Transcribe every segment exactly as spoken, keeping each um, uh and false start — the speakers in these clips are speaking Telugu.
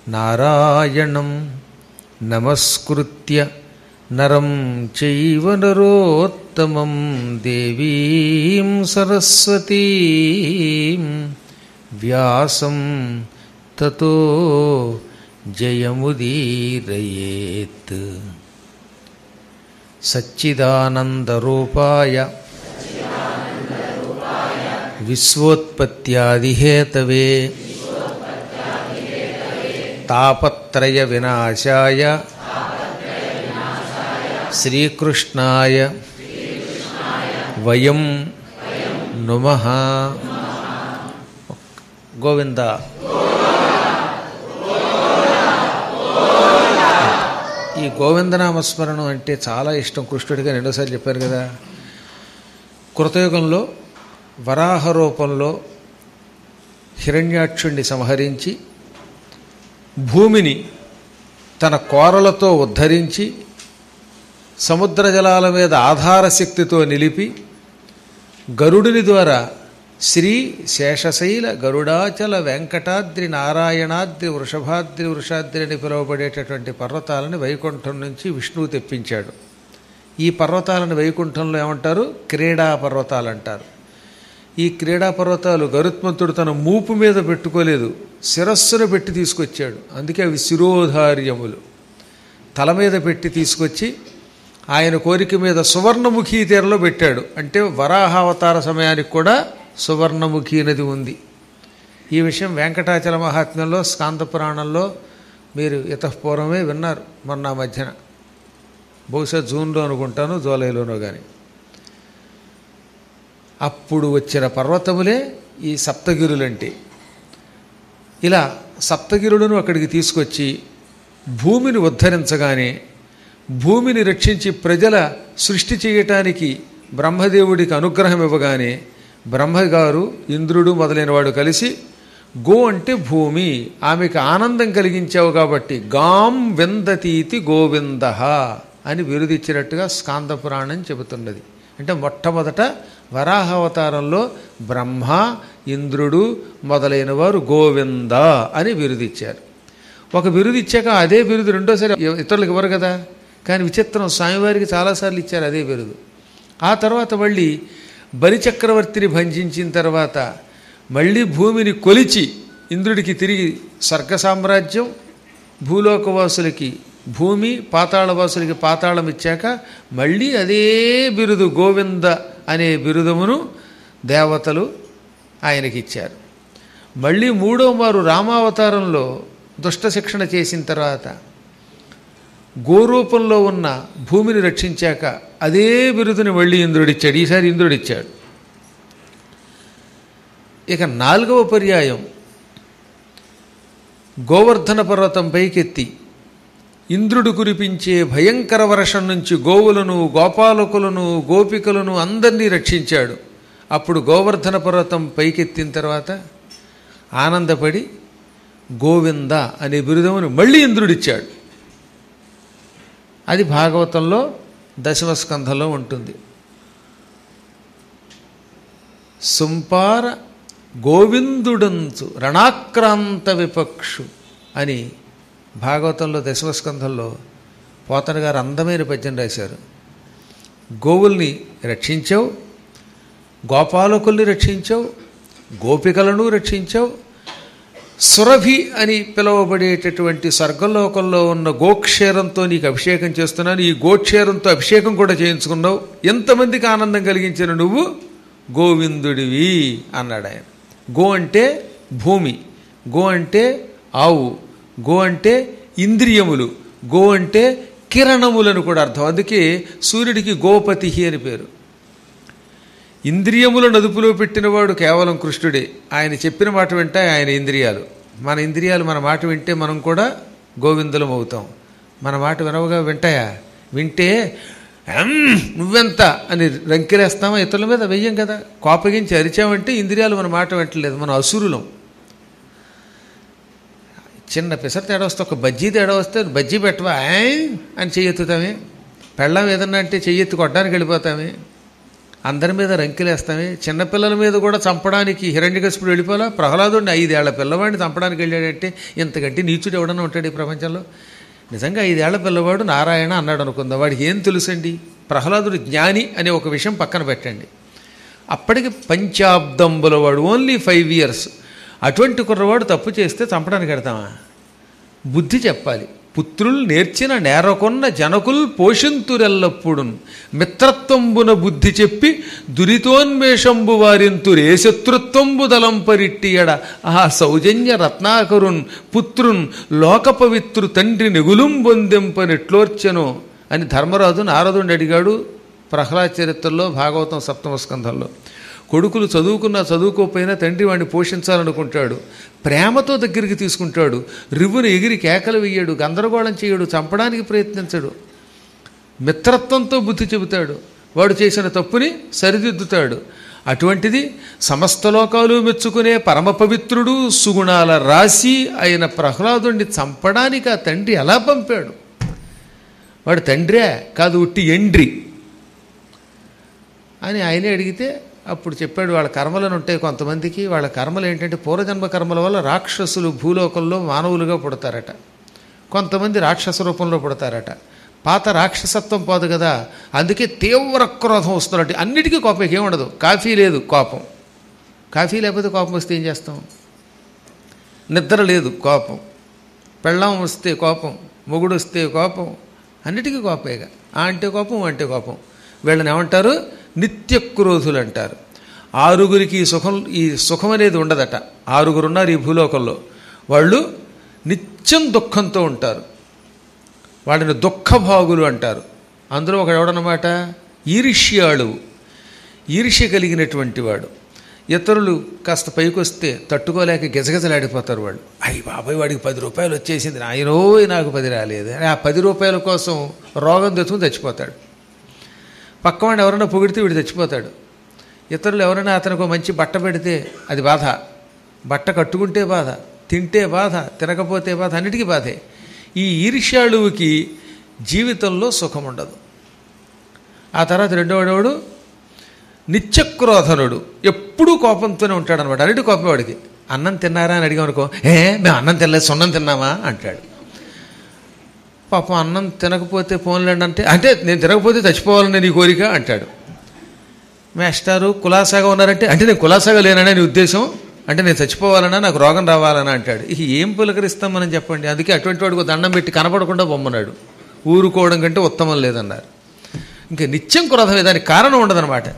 నారాయణం నమస్కృత్య నరం చైవ నరోత్తమం దేవీం సరస్వతీం వ్యాసం తతో జయముదీరయేత్. సచ్చిదానందరూపాయ విశ్వోత్పత్యాదిహేతవే తాపత్రయ వినాశాయ శ్రీకృష్ణాయ వయం నుమః. గోవింద. ఈ గోవిందనామస్మరణం అంటే చాలా ఇష్టం కృష్ణుడిగా రెండోసారి చెప్పారు కదా. కృతయుగంలో వరాహ రూపంలో హిరణ్యాక్షుణ్ణి సంహరించి భూమిని తన కోరలతో ఉద్ధరించి సముద్ర జలాల మీద ఆధారశక్తితో నిలిపి గరుడుని ద్వారా శ్రీ శేషశైల గరుడాచల వెంకటాద్రి నారాయణాద్రి వృషభాద్రి వృషాద్రి అని పిలువబడేటటువంటి పర్వతాలని వైకుంఠం నుంచి విష్ణువు తెప్పించాడు. ఈ పర్వతాలను వైకుంఠంలో ఏమంటారు? క్రీడా పర్వతాలు అంటారు. ఈ క్రీడా పర్వతాలు గరుత్మంతుడు తన మూపు మీద పెట్టుకోలేదు, శిరస్సును పెట్టి తీసుకొచ్చాడు. అందుకే అవి శిరోధార్యములు. తల మీద పెట్టి తీసుకొచ్చి ఆయన కోరిక మీద సువర్ణముఖీ తీరలో పెట్టాడు. అంటే వరాహావతార సమయానికి కూడా సువర్ణముఖీ నది ఉంది. ఈ విషయం వెంకటాచల మహాత్మ్యంలో స్కాంద పురాణంలో మీరు ఇతపూర్వమే విన్నారు. మొన్న మధ్యన బహుశా జూన్లో అనుకుంటాను, జూలైలోనో కానీ. అప్పుడు వచ్చిన పర్వతములే ఈ సప్తగిరులంటే. ఇలా సప్తగిరులను అక్కడికి తీసుకొచ్చి భూమిని ఉద్ధరించగానే, భూమిని రక్షించి ప్రజల సృష్టి చేయటానికి బ్రహ్మదేవుడికి అనుగ్రహం ఇవ్వగానే బ్రహ్మగారు ఇంద్రుడు మొదలైన వాడు కలిసి గో అంటే భూమి, ఆమెకు ఆనందం కలిగించావు కాబట్టి గాం విందతీతి గోవింద అని బిరుదిచ్చినట్టుగా స్కాంద పురాణం చెబుతున్నది. అంటే మొట్టమొదట వరాహావతారంలో బ్రహ్మ ఇంద్రుడు మొదలైన వారు గోవింద అని బిరుదిచ్చారు. ఒక బిరుదు ఇచ్చాక అదే బిరుదు రెండోసారి ఇతరులకు ఇవ్వరు కదా. కానీ విచిత్రం, స్వామివారికి చాలాసార్లు ఇచ్చారు అదే బిరుదు. ఆ తర్వాత మళ్ళీ బలిచక్రవర్తిని భంజించిన తర్వాత మళ్ళీ భూమిని కొలిచి ఇంద్రుడికి తిరిగి స్వర్గ సామ్రాజ్యం, భూలోకవాసులకి భూమి, పాతాళవాసులకి పాతాళం ఇచ్చాక మళ్ళీ అదే బిరుదు గోవింద అనే బిరుదమును దేవతలు ఆయనకి ఇచ్చారు. మళ్ళీ మూడో మారు రామావతారంలో దుష్ట శిక్షణ చేసిన తర్వాత గోరూపంలో ఉన్న భూమిని రక్షించాక అదే బిరుదుని మళ్ళీ ఇంద్రుడిచ్చాడు. ఈసారి ఇంద్రుడిచ్చాడు. ఇక నాలుగవ పర్యాయం గోవర్ధన పర్వతం పైకెత్తి ఇంద్రుడు కురిపించే భయంకర వర్షం నుంచి గోవులను, గోపాలకులను, గోపికలను అందరినీ రక్షించాడు. అప్పుడు గోవర్ధన పర్వతం పైకెత్తిన తర్వాత ఆనందపడి గోవింద అనే బిరుదమును మళ్ళీ ఇంద్రుడిచ్చాడు. అది భాగవతంలో దశమ స్కంధంలో ఉంటుంది. సుంపార గోవిందుడంచు రణాక్రాంత విపక్షు అని భాగవతంలో దశమ స్కంధంలో పోతన గారు అందమైన పద్యం రాశారు. గోవుల్ని రక్షించావు, గోపాలకుల్ని రక్షించావు, గోపికలను రక్షించావు, సురభి అని పిలువబడేటటువంటి స్వర్గలోకంలో ఉన్న గోక్షేరంతో నీకు అభిషేకం చేస్తున్నాను, ఈ గోక్షేరంతో అభిషేకం కూడా చేయించుకున్నావు, ఎంతమందికి ఆనందం కలిగించిన నువ్వు గోవిందుడివి అన్నాడు ఆయన. గో అంటే భూమి, గో అంటే ఆవు, గో అంటే ఇంద్రియములు, గో అంటే కిరణములను కూడా అర్థం. అందుకే సూర్యుడికి గోపతి అని పేరు. ఇంద్రియములను అదుపులో పెట్టినవాడు కేవలం కృష్ణుడే. ఆయన చెప్పిన మాట వింటాయి ఆయన ఇంద్రియాలు. మన ఇంద్రియాలు మన మాట వింటే మనం కూడా గోవిందులం అవుతాం. మన మాట వినవుగా వింటాయా? వింటే నువ్వెంత అని రంకిరేస్తామా? ఇతరుల మీద వెయ్యం కదా. కోపగించి అరిచామంటే ఇంద్రియాలు మన మాట వింటలేదు, మన అసురులం. చిన్న పిసర తేడా వస్తే, ఒక బజ్జీ తేడా వస్తే బజ్జీ పెట్టవా అని చెయ్యెత్తుతామే. పెళ్ళం ఏదన్నా అంటే చెయ్యెత్తి కొట్టడానికి వెళ్ళిపోతామే. అందరి మీద రంకెలేస్తామే. చిన్నపిల్లల మీద కూడా చంపడానికి హిరణ్యకశిపుడు వెళ్ళిపోలా. ప్రహ్లాదుడిని ఐదేళ్ల పిల్లవాడిని చంపడానికి వెళ్ళాడంటే ఇంతకంటే నీచుడు ఎవడన్నా ఉంటాడు ఈ ప్రపంచంలో? నిజంగా ఐదేళ్ల పిల్లవాడు నారాయణ అన్నాడు అనుకుందాం, వాడికి ఏం తెలుసండి? ప్రహ్లాదుడు జ్ఞాని అనే ఒక విషయం పక్కన పెట్టండి. అప్పటికి పంచాబ్దంబుల వాడు, ఓన్లీ ఫైవ్ ఇయర్స్. అటువంటి కుర్రవాడు తప్పు చేస్తే చంపడానికి వెడతామా? బుద్ధి చెప్పాలి. పుత్రులు నేర్చిన నేరకొన్న జనకుల్ పోషింతురెల్లప్పుడు మిత్రత్వంబున బుద్ధి చెప్పి దురితోన్మేషంబు వారింతురే శత్రుత్వంబు దలంపరిట్టియడ ఆ సౌజన్య రత్నాకరున్ పుత్రున్ లోకపవిత్రు తండ్రి నెగులుం బొందెంపనెట్లోర్చెను అని ధర్మరాజు నారదుని అడిగాడు ప్రహ్లాద చరిత్రలో, భాగవతం సప్తమ స్కంధంలో. కొడుకులు చదువుకున్నా చదువుకోకపోయినా తండ్రి వాడిని పోషించాలనుకుంటాడు, ప్రేమతో దగ్గరికి తీసుకుంటాడు, రివ్వును ఎగిరి కేకలు వేయడు, గందరగోళం చేయడు, చంపడానికి ప్రయత్నించడు, మిత్రత్వంతో బుద్ధి చెబుతాడు, వాడు చేసిన తప్పుని సరిదిద్దుతాడు. అటువంటిది సమస్త లోకాలు మెచ్చుకునే పరమ పవిత్రుడు సుగుణాల రాశి అయిన ప్రహ్లాదుడిని చంపడానికి ఆ తండ్రి ఎలా పంపాడు? వాడు తండ్రే కాదు, ఉట్టి ఎండ్రి అని ఆయనే అడిగితే అప్పుడు చెప్పాడు, వాళ్ళ కర్మలను ఉంటాయి కొంతమందికి. వాళ్ళ కర్మలు ఏంటంటే పూర్వజన్మ కర్మల వల్ల రాక్షసులు భూలోకంలో మానవులుగా పుడతారట, కొంతమంది రాక్షస రూపంలో పుడతారట. పాత రాక్షసత్వం పోదు కదా, అందుకే తీవ్ర క్రోధం వస్తున్నట్టు. అన్నిటికీ కోపం ఏముండదు. కాఫీ లేదు కోపం, కాఫీ లేకపోతే కోపం వస్తే ఏం చేస్తాం? నిద్ర లేదు కోపం, పెళ్ళాం వస్తే కోపం, మొగుడు వస్తే కోపం, అన్నిటికీ కోపేగా. ఆ అంటే కోపం, అంటే కోపం. వీళ్ళని ఏమంటారు? నిత్యక్రోధులు అంటారు. ఆరుగురికి ఈ సుఖం ఈ సుఖం అనేది ఉండదట. ఆరుగురు ఉన్నారు ఈ భూలోకంలో, వాళ్ళు నిత్యం దుఃఖంతో ఉంటారు. వాళ్ళని దుఃఖభాగులు అంటారు. అందులో ఒక ఎవడనమాట ఈర్ష్యాళువు, ఈర్ష్య కలిగినటువంటి వాడు. ఇతరులు కాస్త పైకి వస్తే తట్టుకోలేక గజగజలాడిపోతారు వాళ్ళు. అయ్యి బాబాయ్ వాడికి పది రూపాయలు వచ్చేసింది, ఆయనో నాకు పది రాలేదు అని ఆ పది రూపాయల కోసం రోగం తెచ్చుకుని చచ్చిపోతాడు. పక్కవాడిని ఎవరైనా పొగిడితే వీడు చచ్చిపోతాడు. ఇతరులు ఎవరైనా అతనికి మంచి బట్ట పెడితే అది బాధ, బట్ట కట్టుకుంటే బాధ, తింటే బాధ, తినకపోతే బాధ, అన్నిటికీ బాధే. ఈ ఈర్ష్యాళువుకి జీవితంలో సుఖం ఉండదు. ఆ తర్వాత రెండోవాడు నిత్యక్రోధనుడు, ఎప్పుడూ కోపంతోనే ఉంటాడనమాట. అన్నిటి కోపం వాడికి. అన్నం తిన్నారా అని అడిగామనుకో, ఏ మేము అన్నం తినలేదు, సున్నం తిన్నామా అంటాడు. పాపం అన్నం తినకపోతే ఫోన్లేండి అంటే, అంటే నేను తినకపోతే చచ్చిపోవాలని నీ కోరిక అంటాడు. మేస్టారు కులాసాగా ఉన్నారంటే, అంటే నేను కులాసాగా లేననే నీ ఉద్దేశం, అంటే నేను చచ్చిపోవాలన్నా నాకు రోగం రావాలన్నా అంటాడు. ఇక ఏం పులకరిస్తాం మనం చెప్పండి? అందుకే అటువంటి వాడికి దండం పెట్టి కనపడకుండా బొమ్మన్నాడు. ఊరుకోవడం కంటే ఉత్తమం లేదన్నారు. ఇంకా నిత్యం క్రోధమే, దానికి కారణం ఉండదన్నమాట.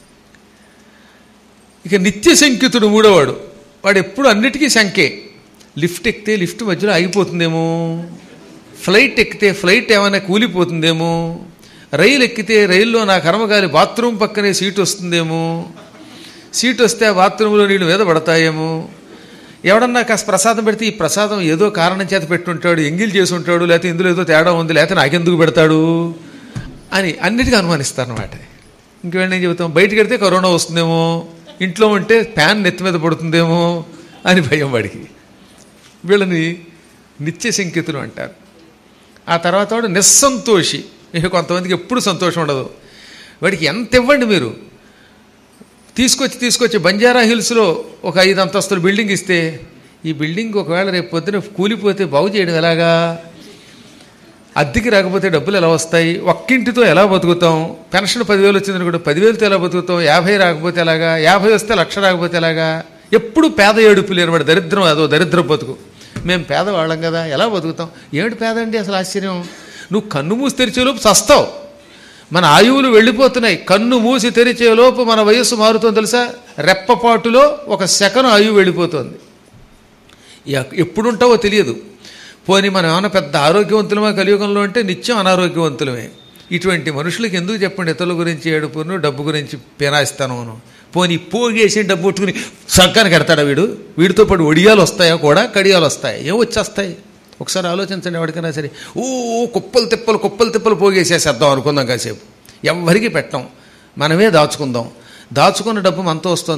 ఇక నిత్య శంకితుడు మూడోవాడు. వాడు ఎప్పుడు అన్నిటికీ శంకే. లిఫ్ట్ ఎక్కితే లిఫ్ట్ మధ్యలో ఆగిపోతుందేమో, ఫ్లైట్ ఎక్కితే ఫ్లైట్ ఏమైనా కూలిపోతుందేమో, రైలు ఎక్కితే రైల్లో నా కర్మగాలి బాత్రూమ్ పక్కనే సీటు వస్తుందేమో, సీటు వస్తే ఆ బాత్రూంలో నీళ్ళు మీద పడతాయేమో, ఎవడన్నా కాస్త ప్రసాదం పెడితే ఈ ప్రసాదం ఏదో కారణం చేత పెట్టుంటాడు, ఎంగిల్ చేసి ఉంటాడు, లేకపోతే ఇందులో ఏదో తేడా ఉంది, లేకపోతే నాకెందుకు పెడతాడు అని అన్నిటికీ అనుమానిస్తారన్నమాట. ఇంకేమైనా ఏం చెబుతాం? బయటికి వెడితే కరోనా వస్తుందేమో, ఇంట్లో ఉంటే ఫ్యాన్ నెత్తి మీద పడుతుందేమో అని భయం వాడికి. వీళ్ళని నిత్య శంకితులు అంటారు. ఆ తర్వాత వాడు నిస్సంతోషి. ఇక కొంతమందికి ఎప్పుడు సంతోషం ఉండదు. వాడికి ఎంత ఇవ్వండి మీరు, తీసుకొచ్చి తీసుకొచ్చి బంజారా హిల్స్లో ఒక ఐదు అంతస్తుల బిల్డింగ్ ఇస్తే, ఈ బిల్డింగ్ ఒకవేళ రేపు పొద్దున కూలిపోతే బాగు చేయడం ఎలాగా, అద్దెకి రాకపోతే డబ్బులు ఎలా వస్తాయి, ఒక్కింటితో ఎలా బతుకుతాం, పెన్షన్ పదివేలు వచ్చిందని కూడా పదివేలతో ఎలా బతుకుతాం, యాభై రాకపోతే ఎలాగా, యాభై వస్తే లక్ష రాకపోతే ఎలాగా, ఎప్పుడు పేద ఏడుపు లేనివాడు దరిద్రం, అదో దరిద్ర బతుకు. మేము పేదవాళ్ళం కదా, ఎలా బతుకుతాం? ఏమిటి పేద అండి అసలు ఆశ్చర్యం. నువ్వు కన్ను మూసి తెరిచేలోపు చస్తావు. మన ఆయువులు వెళ్ళిపోతున్నాయి. కన్ను మూసి తెరిచేలోపు మన వయస్సు మారుతుంది తెలుసా? రెప్పపాటులో ఒక సెకను ఆయువు వెళ్ళిపోతుంది. ఎప్పుడుంటావో తెలియదు. పోనీ మనం ఏమైనా పెద్ద ఆరోగ్యవంతులమా కలియుగంలో అంటే నిత్యం అనారోగ్యవంతులమే. ఇటువంటి మనుషులకి ఎందుకు చెప్పండి ఇతరుల గురించి ఏడుపును, డబ్బు గురించి పేనాయిస్తాను. పోనీ పోగేసి డబ్బు కొట్టుకుని సగ్గానికి కడతాడా వీడు? వీడితో పాటు ఒడియాలు వస్తాయా కూడా, కడియాలు వస్తాయి, ఏం వచ్చేస్తాయి? ఒకసారి ఆలోచించండి. ఎవరికైనా సరే ఓ కుప్పలు తిప్పలు కుప్పలు తిప్పలు పోగేసేసేద్దాం అనుకుందాం, కాసేపు ఎవ్వరికి పెట్టాం, మనమే దాచుకుందాం. దాచుకున్న డబ్బు మనతో వస్తుందా?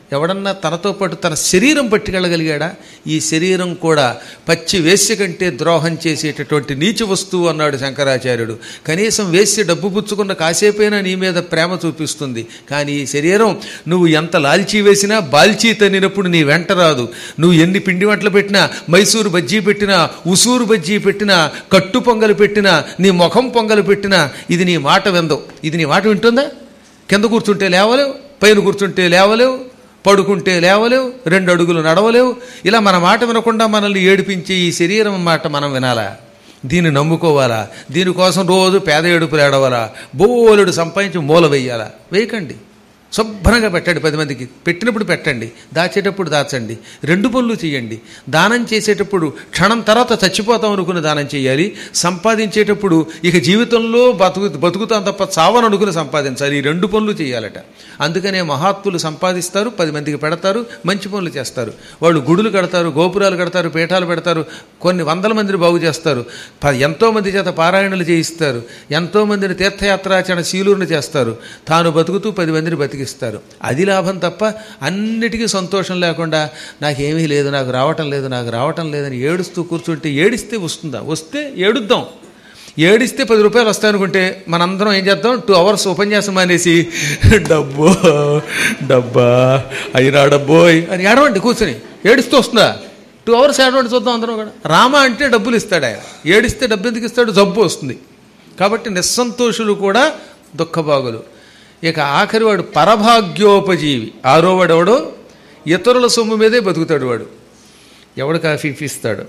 ఎవడన్నా తనతో పాటు తన శరీరం పట్టుకెళ్ళగలిగాడా? ఈ శరీరం కూడా పచ్చి వేశ్య కంటే ద్రోహం చేసేటటువంటి నీచ వస్తువు అన్నాడు శంకరాచార్యుడు. కనీసం వేశ్య డబ్బు పుచ్చుకున్న కాసేపైనా నీ మీద ప్రేమ చూపిస్తుంది. కానీ ఈ శరీరం నువ్వు ఎంత లాల్చీ వేసినా బాల్చీ తన్నినప్పుడు నీ వెంట రాదు. నువ్వు ఎన్ని పిండి వంటలు పెట్టినా, మైసూరు బజ్జీ పెట్టినా, ఉసూరు బజ్జీ పెట్టినా, కట్టు పొంగలు పెట్టినా, నీ ముఖం పొంగలు పెట్టినా ఇది నీ మాట విందవు. ఇది నీ మాట వింటుందా? కింద కూర్చుంటే లేవలేవు, పైన కూర్చుంటే లేవలేవు, పడుకుంటే లేవలేవు, రెండు అడుగులు నడవలేవు. ఇలా మన మాట వినకుండా మనల్ని ఏడిపించే ఈ శరీరం మాట మనం వినాలా? దీన్ని నమ్ముకోవాలా? దీనికోసం రోజు పేద ఏడుపులు ఏడవాలా? బోలెడు సంపాదించి మూల వేయాలా? వేయకండి. శుభ్రంగా పెట్టండి. పది మందికి పెట్టినప్పుడు పెట్టండి, దాచేటప్పుడు దాచండి. రెండు పనులు చేయండి. దానం చేసేటప్పుడు క్షణం తర్వాత చచ్చిపోతాం అనుకుని దానం చేయాలి. సంపాదించేటప్పుడు ఇక జీవితంలో బతుకు బతుకుతాం తప్ప చావని అనుకుని సంపాదించాలి. ఈ రెండు పనులు చేయాలట. అందుకనే మహాత్ములు సంపాదిస్తారు, పది మందికి పెడతారు, మంచి పనులు చేస్తారు. వాళ్ళు గుడులు కడతారు, గోపురాలు కడతారు, పీఠాలు పెడతారు, కొన్ని వందల మందిని బాగు చేస్తారు, ఎంతోమంది చేత పారాయణలు చేయిస్తారు, ఎంతోమందిని తీర్థయాత్రాచరణ శీలుని చేస్తారు. తాను బతుకుతూ పది మందిని బతికి ఇస్తారు. అది లాభం తప్ప అన్నిటికీ సంతోషం లేకుండా నాకేమీ లేదు, నాకు రావటం లేదు, నాకు రావటం లేదని ఏడుస్తూ కూర్చుంటే ఏడిస్తే వస్తుందా? వస్తే ఏడుద్దాం. ఏడిస్తే పది రూపాయలు వస్తాయనుకుంటే మనందరం ఏం చేద్దాం? టూ అవర్స్ ఉపన్యాసం అనేసి డబ్బో డబ్బా అయినా డబ్బోయ్ అని ఏడవండి. కూర్చొని ఏడుస్తూ వస్తుందా? టూ అవర్స్ ఏడవండి చూద్దాం అందరం కూడా. రామ అంటే డబ్బులు ఇస్తాడు ఆయన, ఏడిస్తే డబ్బు ఎందుకు ఇస్తాడు? జబ్బు వస్తుంది. కాబట్టి నిస్సంతోషులు కూడా దుఃఖభాగులు. ఇక ఆఖరి వాడు పరభాగ్యోపజీవి. ఆరోవాడు ఎవడో ఇతరుల సొమ్ము మీదే బతుకుతాడు. వాడు ఎవడు కాఫీ ఇప్పిస్తాడు?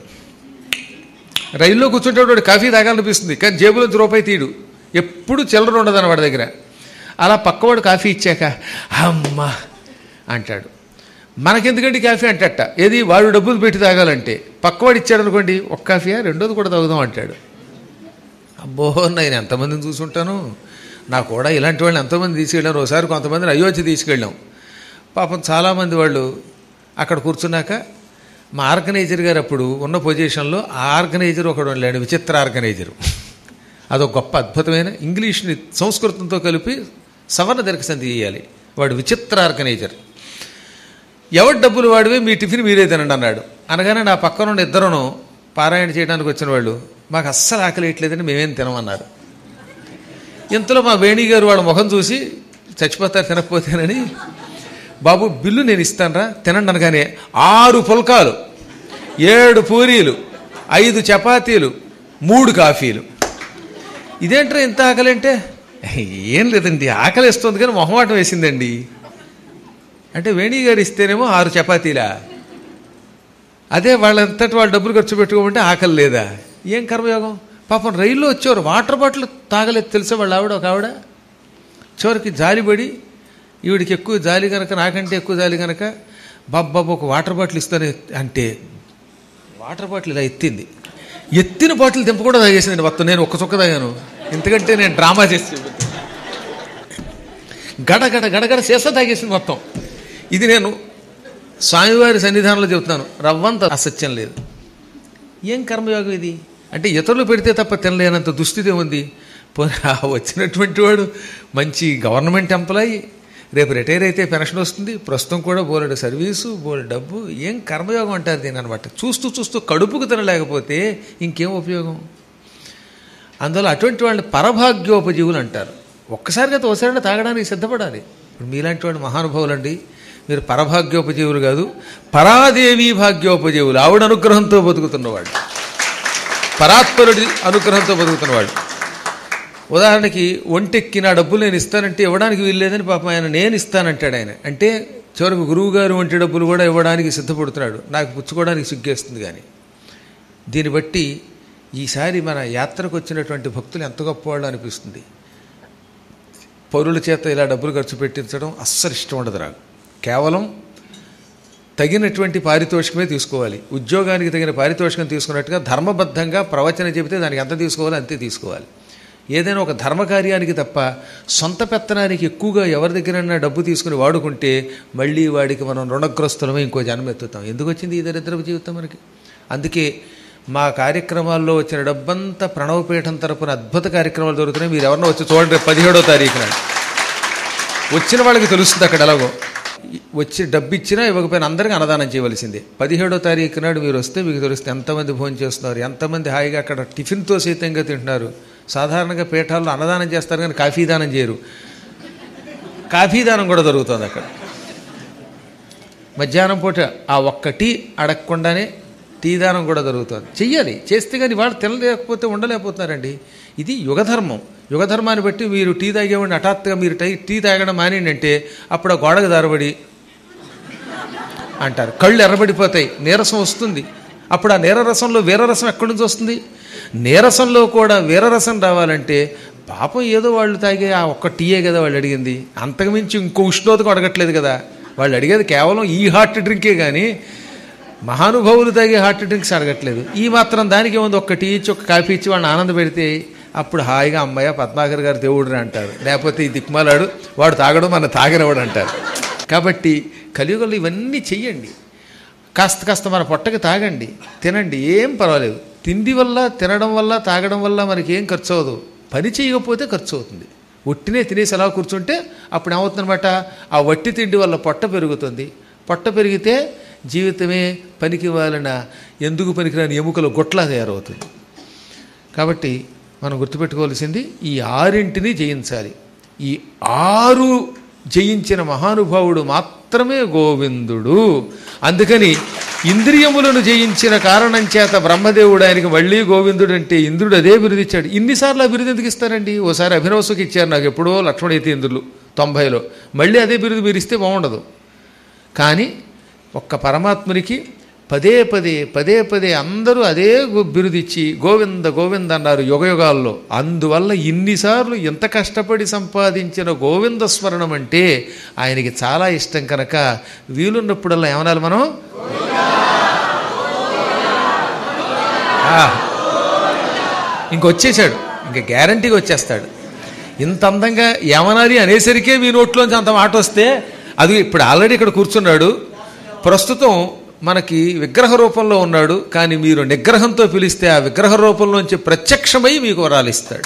రైల్లో కూర్చుంటాడు, వాడు కాఫీ తాగాలనిపిస్తుంది, కానీ జేబులోంచి రూపాయి తీయడు, ఎప్పుడు చిల్లర ఉండదని వాడి దగ్గర. అలా పక్కవాడు కాఫీ ఇచ్చాక అమ్మ అంటాడు. మనకెందుకంటే కాఫీ అంటట. ఏది వాడు డబ్బులు పెట్టి తాగాలంటే. పక్కవాడు ఇచ్చాడు అనుకోండి, ఒక్క కాఫీయా రెండోది కూడా తాగుదాం అంటాడు. అబ్బో నేను ఎంతమందిని చూసుంటాను. నాకు కూడా ఇలాంటి వాళ్ళని ఎంతోమంది తీసుకెళ్ళాను. ఒకసారి కొంతమందిని అయోధ్య తీసుకెళ్ళాం. పాపం చాలామంది వాళ్ళు అక్కడ కూర్చున్నాక మా ఆర్గనైజర్ గారు అప్పుడు ఉన్న పొజిషన్లో ఆ ఆర్గనైజర్ ఒకడు వెళ్ళాడు, విచిత్ర ఆర్గనైజరు. అదొక గొప్ప అద్భుతమైన ఇంగ్లీష్ని సంస్కృతంతో కలిపి సవర్ణ దీర్ఘసంధి చేయాలి. వాడు విచిత్ర ఆర్గనైజర్. ఎవరి డబ్బులు వాడివే, మీ టిఫిన్ మీరే తినండి అన్నాడు. అనగానే నా పక్కన ఉన్న ఇద్దరును పారాయణ చేయడానికి వచ్చిన వాళ్ళు మాకు అస్సలు ఆకలేయట్లేదని మేమేం తినమన్నారు. ఇంతలో మా వేణి గారు వాళ్ళ ముఖం చూసి చచ్చిపోతారు తినకపోతేనని, బాబు బిల్లు నేను ఇస్తానరా తినండి అనగానే ఆరు పుల్కాలు, ఏడు పూరీలు, ఐదు చపాతీలు, మూడు కాఫీలు. ఇదేంటారా ఇంత ఆకలి అంటే? ఏం లేదండి ఆకలి ఇస్తుంది కానీ మొహమాటం వేసిందండి అంటే. వేణి గారు ఇస్తేనేమో ఆరు చపాతీలా, అదే వాళ్ళంతటి వాళ్ళు డబ్బులు ఖర్చు పెట్టుకోమంటే ఆకలి లేదా? ఏం కర్మయోగం. పాపం రైల్లో వచ్చేవారు వాటర్ బాటిల్ తాగలేదు తెలుసా వాళ్ళ ఆవిడ. ఒక ఆవిడ చివరికి జాలిపడి, ఈవిడికి ఎక్కువ జాలి కనుక, నాకంటే ఎక్కువ జాలి కనుక, బాబాబు ఒక వాటర్ బాటిల్ ఇస్తాను అంటే వాటర్ బాటిల్ ఇలా ఎత్తింది. ఎత్తిన బాటిల్ దింప కూడా తాగేసింది మొత్తం. నేను ఒక్క చుక్క తాగాను, ఎందుకంటే నేను డ్రామా చేసి గడగడ గడగడ చేస్తా తాగేసింది మొత్తం. ఇది నేను స్వామివారి సన్నిధానంలో చెబుతున్నాను, రవ్వంత అసత్యం లేదు. ఏం కర్మయోగం ఇది అంటే? ఇతరులు పెడితే తప్ప తినలేనంత దుస్థితి ఉంది. వచ్చినటువంటి వాడు మంచి గవర్నమెంట్ ఎంప్లాయీ, రేపు రిటైర్ అయితే పెన్షన్ వస్తుంది, ప్రస్తుతం కూడా బోలెడు సర్వీసు, బోలెడు డబ్బు. ఏం కర్మయోగం అంటారు దీని అనమాట. చూస్తూ చూస్తూ కడుపుకు తినలేకపోతే ఇంకేం ఉపయోగం? అందువల్ల అటువంటి వాళ్ళని పరభాగ్యోపజీవులు అంటారు. ఒక్కసారిగా ఒకసారి తాగడానికి సిద్ధపడాలి. ఇప్పుడు మీలాంటి వాడు మహానుభావులండి, మీరు పరభాగ్యోపజీవులు కాదు, పరాదేవీ భాగ్యోపజీవులు. ఆవిడ అనుగ్రహంతో బతుకుతున్నవాడు, పరాత్పరుడి అనుగ్రహంతో బతుకుతున్నవాడు. ఉదాహరణకి ఒంటెక్కి నా డబ్బులు నేను ఇస్తానంటే ఇవ్వడానికి వీల్లేదని పాపం ఆయన నేను ఇస్తానంటాడు ఆయన. అంటే చివరికి గురువు గారు వంటి డబ్బులు కూడా ఇవ్వడానికి సిద్ధపడుతున్నాడు. నాకు పుచ్చుకోవడానికి సిగ్గేస్తుంది. కానీ దీన్ని బట్టి ఈసారి మన యాత్రకు వచ్చినటువంటి భక్తులు ఎంత గొప్పవాళ్ళు అనిపిస్తుంది. పౌరుల చేత ఇలా డబ్బులు ఖర్చు పెట్టించడం అస్సలు ఇష్టం ఉండదు నాకు. కేవలం తగినటువంటి పారితోషికమే తీసుకోవాలి. ఉద్యోగానికి తగిన పారితోషికం తీసుకున్నట్టుగా ధర్మబద్ధంగా ప్రవచనం చెబితే దానికి ఎంత తీసుకోవాలో అంతే తీసుకోవాలి. ఏదైనా ఒక ధర్మకార్యానికి తప్ప సొంత పెత్తనానికి ఎక్కువగా ఎవరి దగ్గరైనా డబ్బు తీసుకుని వాడుకుంటే మళ్ళీ వాడికి మనం రుణగ్రస్తులమే ఇంకో జన్మ ఎత్తుతాం. ఎందుకు వచ్చింది ఈ దరిద్రపు జీవితం మనకి? అందుకే మా కార్యక్రమాల్లో వచ్చిన డబ్బంతా ప్రణవపీఠం తరపున అద్భుత కార్యక్రమాలు దొరుకుతున్నాయి. మీరు ఎవరన్నా వచ్చి చూడండి, పదిహేడో తారీఖున వచ్చిన వాళ్ళకి తెలుస్తుంది అక్కడ ఎలాగో. వచ్చి డబ్బు ఇచ్చినా ఇవ్వకపోయినా అందరికీ అన్నదానం చేయవలసిందే. పదిహేడో తారీఖు నాడు మీరు వస్తే మీకు తెలిస్తే ఎంతమంది భోజనం చేస్తున్నారు, ఎంతమంది హాయిగా అక్కడ టిఫిన్తో సైతంగా తింటున్నారు. సాధారణంగా పీఠాల్లో అన్నదానం చేస్తారు కానీ కాఫీ దానం చేయరు. కాఫీ దానం కూడా జరుగుతుంది అక్కడ. మధ్యాహ్నం పూట ఆ ఒక్క టీ అడగకుండానే టీ దానం కూడా జరుగుతుంది. చెయ్యాలి, చేస్తే కానీ వాళ్ళు తినలేకపోతే ఉండలేకపోతున్నారండి. ఇది యుగధర్మం. యుగధర్మాన్ని బట్టి మీరు టీ తాగేవాడిని హఠాత్తుగా మీరు టై టీ తాగడం మానేంటంటే అప్పుడు ఆ గోడకు దారబడి అంటారు, కళ్ళు ఎర్రబడిపోతాయి, నీరసం వస్తుంది. అప్పుడు ఆ నీరరసంలో వీరరసం ఎక్కడి నుంచి వస్తుంది? నీరసంలో కూడా వీరరసం రావాలంటే పాపం ఏదో వాళ్ళు తాగే ఆ ఒక్క టీయే కదా వాళ్ళు అడిగింది, అంతకుమించి ఇంకో ఉష్ణోదకం అడగట్లేదు కదా. వాళ్ళు అడిగేది కేవలం ఈ హాట్ డ్రింకే కానీ మహానుభావులు తాగే హాట్ డ్రింక్స్ అడగట్లేదు. ఈ మాత్రం దానికి ఏముంది, ఒక్క టీ ఇచ్చి ఒక కాఫీ ఇచ్చి వాళ్ళని ఆనంద పెడితే అప్పుడు హాయిగా అమ్మాయ పద్మాకర్ గారు దేవుడు అంటారు. లేకపోతే ఈ దిక్మాలాడు వాడు తాగడం మన తాగనివాడు అంటారు. కాబట్టి కలియుగంలో ఇవన్నీ చెయ్యండి. కాస్త కాస్త మన పొట్టకి తాగండి, తినండి, ఏం పర్వాలేదు. తిండి వల్ల తినడం వల్ల తాగడం వల్ల మనకి ఏం ఖర్చు అవ్వదు. పని చేయకపోతే ఖర్చు అవుతుంది. ఒట్టినే తినేసి అలా కూర్చుంటే అప్పుడు ఏమవుతుందన్నమాట, ఆ వట్టి తిండి వల్ల పొట్ట పెరుగుతుంది. పొట్ట పెరిగితే జీవితమే పనికి వాళ్ళన ఎందుకు పనికిరాని ఎముకల గొట్లా తయారవుతుంది. కాబట్టి మనం గుర్తుపెట్టుకోవాల్సింది ఈ ఆరింటిని జయించాలి. ఈ ఆరు జయించిన మహానుభావుడు మాత్రమే గోవిందుడు. అందుకని ఇంద్రియములను జయించిన కారణం చేత బ్రహ్మదేవుడు ఆయనకి మళ్ళీ గోవిందుడు అంటే ఇంద్రుడు అదే బిరుదు ఇచ్చాడు. ఇన్నిసార్లు ఆ బిరుదు ఎందుకు ఇస్తారండి? ఓసారి అభినవసుకి ఇచ్చారు నాకు ఎప్పుడో లక్ష్మణేతి ఇంద్రులు తొంభైలో. మళ్ళీ అదే బిరుదు మీరు ఇస్తే బాగుండదు. కానీ ఒక్క పరమాత్మునికి పదే పదే పదే పదే అందరూ అదే బిరుదిచ్చి గోవింద గోవింద అన్నారు యుగయుగాల్లో. అందువల్ల ఇన్నిసార్లు ఎంత కష్టపడి సంపాదించిన గోవింద స్మరణం అంటే ఆయనకి చాలా ఇష్టం కనుక వీలున్నప్పుడల్లా ఏమనాలి మనం? ఇంకొచ్చేసాడు, ఇంకా గ్యారంటీగా వచ్చేస్తాడు. ఇంత అందంగా ఏమనాలి అనేసరికే మీ నోట్లోంచి అంత మాట వస్తే అది ఇప్పుడు ఆల్రెడీ ఇక్కడ కూర్చున్నాడు. ప్రస్తుతం మనకి విగ్రహ రూపంలో ఉన్నాడు. కానీ మీరు నిగ్రహంతో పిలిస్తే ఆ విగ్రహ రూపంలోంచి ప్రత్యక్షమై మీకు వరాలిస్తాడు.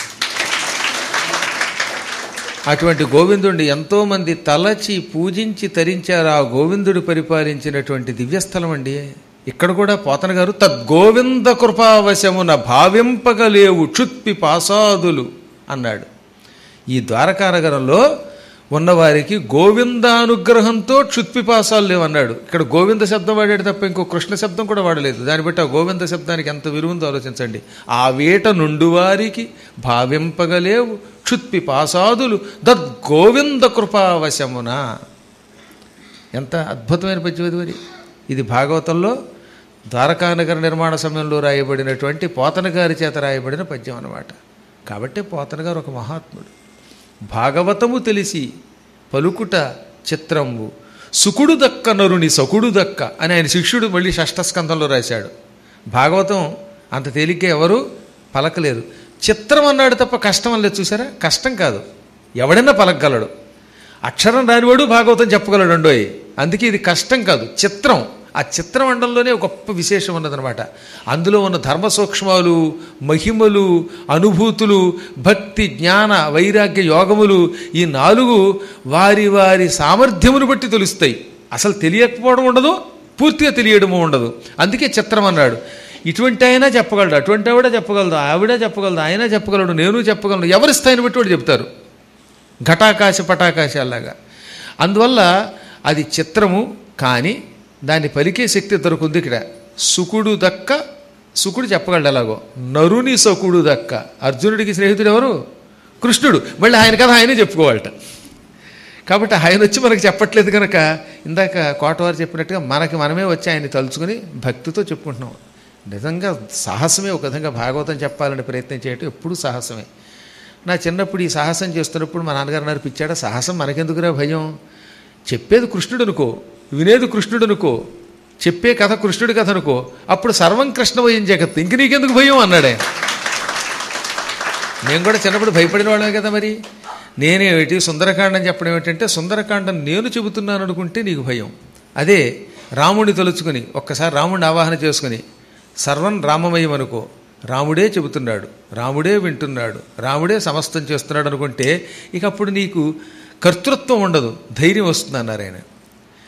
అటువంటి గోవిందుడిని ఎంతోమంది తలచి పూజించి తరించారు. ఆ గోవిందుడు పరిపాలించినటువంటి దివ్యస్థలం అండి. ఇక్కడ కూడా పోతన గారు తద్గోవింద కృపావశమున భావింపగలేవు క్షుత్పి పాసాదులు అన్నాడు. ఈ ద్వారకానగరంలో ఉన్నవారికి గోవిందానుగ్రహంతో క్షుత్పిపాసాలు లేవన్నాడు. ఇక్కడ గోవింద శబ్దం వాడాడు తప్ప ఇంకో కృష్ణ శబ్దం కూడా వాడలేదు. దాన్ని బట్టి ఆ గోవింద శబ్దానికి ఎంత విలువందో ఆలోచించండి. ఆ వేట నుండు వారికి భావింపగలేవు క్షుత్పిపాసాదులు దద్గోవింద కృపావశమున. ఎంత అద్భుతమైన పద్యం ఇది. మరి ఇది భాగవతంలో ద్వారకానగర నిర్మాణ సమయంలో రాయబడినటువంటి పోతన గారి చేత రాయబడిన పద్యం అన్నమాట. కాబట్టే పోతన గారు ఒక మహాత్ముడు. భాగవతము తెలిసి పలుకుట చిత్రంబు సుకుడు దక్క నరుని సకుడు దక్క అని ఆయన శిష్యుడు మళ్ళీ షష్ఠస్కంధంలో రాశాడు. భాగవతం అంత తేలిగ్గా ఎవరు పలకలేరు. చిత్రం అన్నాడు తప్ప కష్టం అనలేదు. చూసారా, కష్టం కాదు, ఎవడైనా పలకగలడు. అక్షరం రానివాడు భాగవతం చెప్పగలడు అండోయ్. అందుకే ఇది కష్టం కాదు, చిత్రం. ఆ చిత్రమండలంలోనే ఒక గొప్ప విశేషం ఉన్నదనమాట. అందులో ఉన్న ధర్మ సూక్ష్మాలు, మహిమలు, అనుభూతులు, భక్తి, జ్ఞాన, వైరాగ్య యోగములు ఈ నాలుగు వారి వారి సామర్థ్యమును బట్టి తెలుస్తాయి. అసలు తెలియకపోవడం ఉండదు, పూర్తిగా తెలియడము ఉండదు. అందుకే చిత్రం అన్నాడు. ఇటువంటి అయినా చెప్పగలడు, అటువంటి ఆవిడ చెప్పగలదు, ఆవిడ చెప్పగలదు, ఆయన చెప్పగలడు, నేను చెప్పగలను. ఎవరి స్థాయిని బట్టి వాడు చెప్తారు, ఘటాకాశ పటాకాశాలాగా. అందువల్ల అది చిత్రము. కానీ దాన్ని పలికే శక్తి దొరుకుంది ఇక్కడ. సుకుడు దక్క, సుకుడు చెప్పగలడు ఎలాగో. నరుని సకుడు దక్క. అర్జునుడికి స్నేహితుడు ఎవరు? కృష్ణుడు. మళ్ళీ ఆయన కథ ఆయనే చెప్పుకోవాలట. కాబట్టి ఆయన వచ్చి మనకు చెప్పట్లేదు కనుక ఇందాక కోటవారు చెప్పినట్టుగా మనకి మనమే వచ్చి ఆయన్ని తలుచుకుని భక్తితో చెప్పుకుంటున్నాం. నిజంగా సాహసమే ఒక విధంగా భాగవతం చెప్పాలని ప్రయత్నం చేయటం ఎప్పుడూ సాహసమే. నా చిన్నప్పుడు ఈ సాహసం చేస్తున్నప్పుడు మా నాన్నగారు అన్నారు, పిచ్చాడా సాహసం మనకెందుకురా భయం, చెప్పేది కృష్ణుడు అనుకో, వినేది కృష్ణుడు అనుకో, చెప్పే కథ కృష్ణుడి కథ అనుకో, అప్పుడు సర్వం కృష్ణమయం జగత్, ఇంక నీకెందుకు భయం అన్నాడే. నేను కూడా చిన్నప్పుడు భయపడిన వాళ్ళమే కదా. మరి నేనేమిటి సుందరకాండం చెప్పడం ఏమిటంటే, సుందరకాండం నేను చెబుతున్నాను అనుకుంటే నీకు భయం. అదే రాముడిని తలుచుకుని ఒక్కసారి రాముడిని ఆవాహన చేసుకుని సర్వం రామమయం అనుకో, రాముడే చెబుతున్నాడు, రాముడే వింటున్నాడు, రాముడే సమస్తం చేస్తున్నాడు అనుకుంటే ఇక అప్పుడు నీకు కర్తృత్వం ఉండదు, ధైర్యం వస్తుంది అన్నారు ఆయన.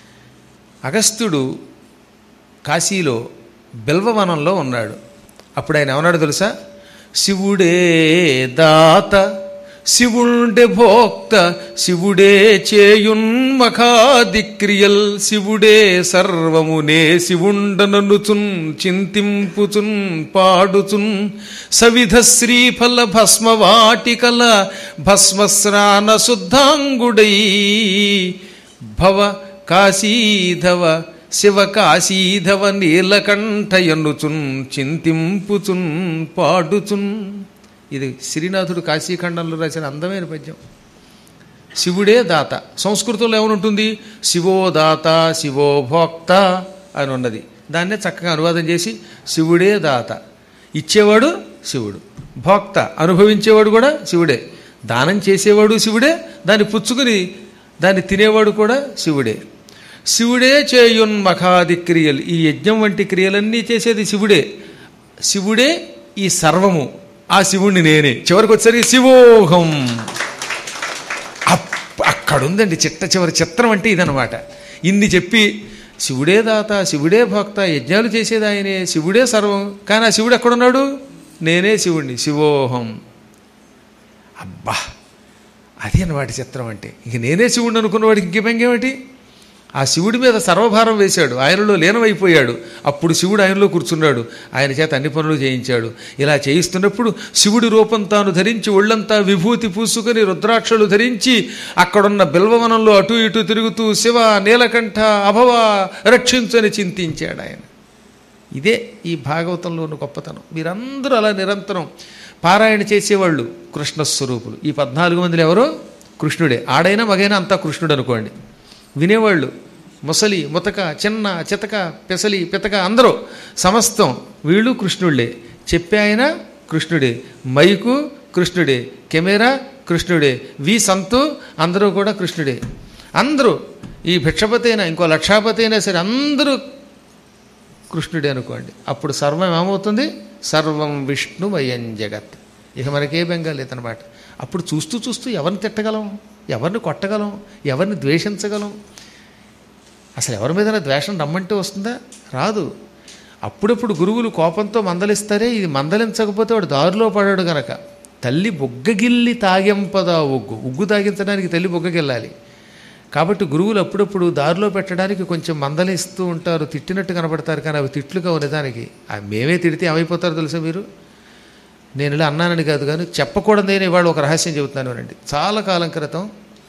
అగస్త్యుడు కాశీలో బిల్వవనంలో ఉన్నాడు. అప్పుడు ఆయన ఏమన్నాడు తెలుసా? శివుడే దాత, శివుండే భోక్త, శివుడే చేయున్మఖాదిక్రియల్, శివుడే సర్వమునే శివుండననుచున్ చింతింపుచున్ పాడుచున్, సవిధ శ్రీఫల భస్మవాటికల భస్మస్నాన శుద్ధాంగుడై, భవ కాశీధవ శివ కాశీధవ నీలకంఠయనుచున్ చింతింపుచున్ పాడుచున్. ఇది శ్రీనాథుడు కాశీఖండంలో రాసిన అందమైన పద్యం. శివుడే దాత. సంస్కృతంలో ఏమనుంటుంది? శివో దాత శివో భోక్త అని ఉన్నది. దాన్నే చక్కగా అనువాదం చేసి శివుడే దాత, ఇచ్చేవాడు శివుడు, భోక్త అనుభవించేవాడు కూడా శివుడే, దానం చేసేవాడు శివుడే, దాన్ని పుచ్చుకుని దాన్ని తినేవాడు కూడా శివుడే. శివుడే చేయున్మఖాది క్రియలు, ఈ యజ్ఞం వంటి క్రియలన్నీ చేసేది శివుడే. శివుడే ఈ సర్వము, ఆ శివుణ్ణి నేనే. చివరికి వచ్చేసరికి శివోహం. అక్కడుందండి చిట్ట చివరి చిత్రం అంటే ఇదనమాట. ఇన్ని చెప్పి శివుడే దాత, శివుడే భోక్త, యజ్ఞాలు చేసేది ఆయనే, శివుడే సర్వం. కానీ ఆ శివుడు ఎక్కడున్నాడు? నేనే శివుణ్ణి, శివోహం. అబ్బా, అది అన్నమాట చిత్రం అంటే. ఇంక నేనే శివుడిని అనుకున్నవాడికి ఇంకేమేమిటి? ఆ శివుడి మీద సర్వభారం వేశాడు, ఆయనలో లీనమైపోయాడు. అప్పుడు శివుడు ఆయనలో కూర్చున్నాడు, ఆయన చేత అన్ని పనులు చేయించాడు. ఇలా చేయిస్తున్నప్పుడు శివుడి రూపం తాను ధరించి ఒళ్ళంతా విభూతి పూసుకొని రుద్రాక్షలు ధరించి అక్కడున్న బిల్వవనంలో అటు ఇటు తిరుగుతూ శివ నీలకంఠ అభవ రక్షించని చింతించాడు ఆయన. ఇదే ఈ భాగవతంలోని గొప్పతనం. మీరందరూ అలా నిరంతరం పారాయణ చేసేవాళ్ళు కృష్ణస్వరూపులు. ఈ పద్నాలుగు మందిలో ఎవరో కృష్ణుడే, ఆడైనా మగైనా అంతా కృష్ణుడు అనుకోండి. వినేవాళ్ళు ముసలి ముతక చిన్న చితక పెసలి పితక అందరూ సమస్తం వీళ్ళు కృష్ణుళ్ళే. చెప్పే ఆయన కృష్ణుడే, మైకు కృష్ణుడే, కెమెరా కృష్ణుడే, వి సంతు అందరూ కూడా కృష్ణుడే. అందరూ ఈ భిక్షపతి అయినా ఇంకో లక్షాపతి అయినా సరే అందరూ కృష్ణుడే అనుకోండి. అప్పుడు సర్వం ఏమవుతుంది? సర్వం విష్ణుమయం జగత్. ఇక మనకే బెంగా లేదనమాట. అప్పుడు చూస్తూ చూస్తూ ఎవరిని తిట్టగలం, ఎవరిని కొట్టగలం, ఎవరిని ద్వేషించగలం? అసలు ఎవరి మీదైనా ద్వేషం రమ్మంటే వస్తుందా? రాదు. అప్పుడప్పుడు గురువులు కోపంతో మందలిస్తారే, ఇది మందలించకపోతే వాడు దారిలో పడాడు గనక. తల్లి బొగ్గగిల్లి తాగింపదా ఉగ్గు, ఉగ్గు తాగించడానికి తల్లి బొగ్గగిల్లాలి. కాబట్టి గురువులు అప్పుడప్పుడు దారిలో పెట్టడానికి కొంచెం మందలిస్తూ ఉంటారు, తిట్టినట్టు కనపడతారు, కానీ అవి తిట్లుగా ఉన్నదానికి. అవి మేమే తిడితే ఏమైపోతారో తెలుసా మీరు? నేను ఇలా అన్నానని కాదు, కానీ చెప్పకూడదు. నేను ఇవాళ ఒక రహస్యం చెబుతున్నాను అండి. చాలా కాలం క్రితం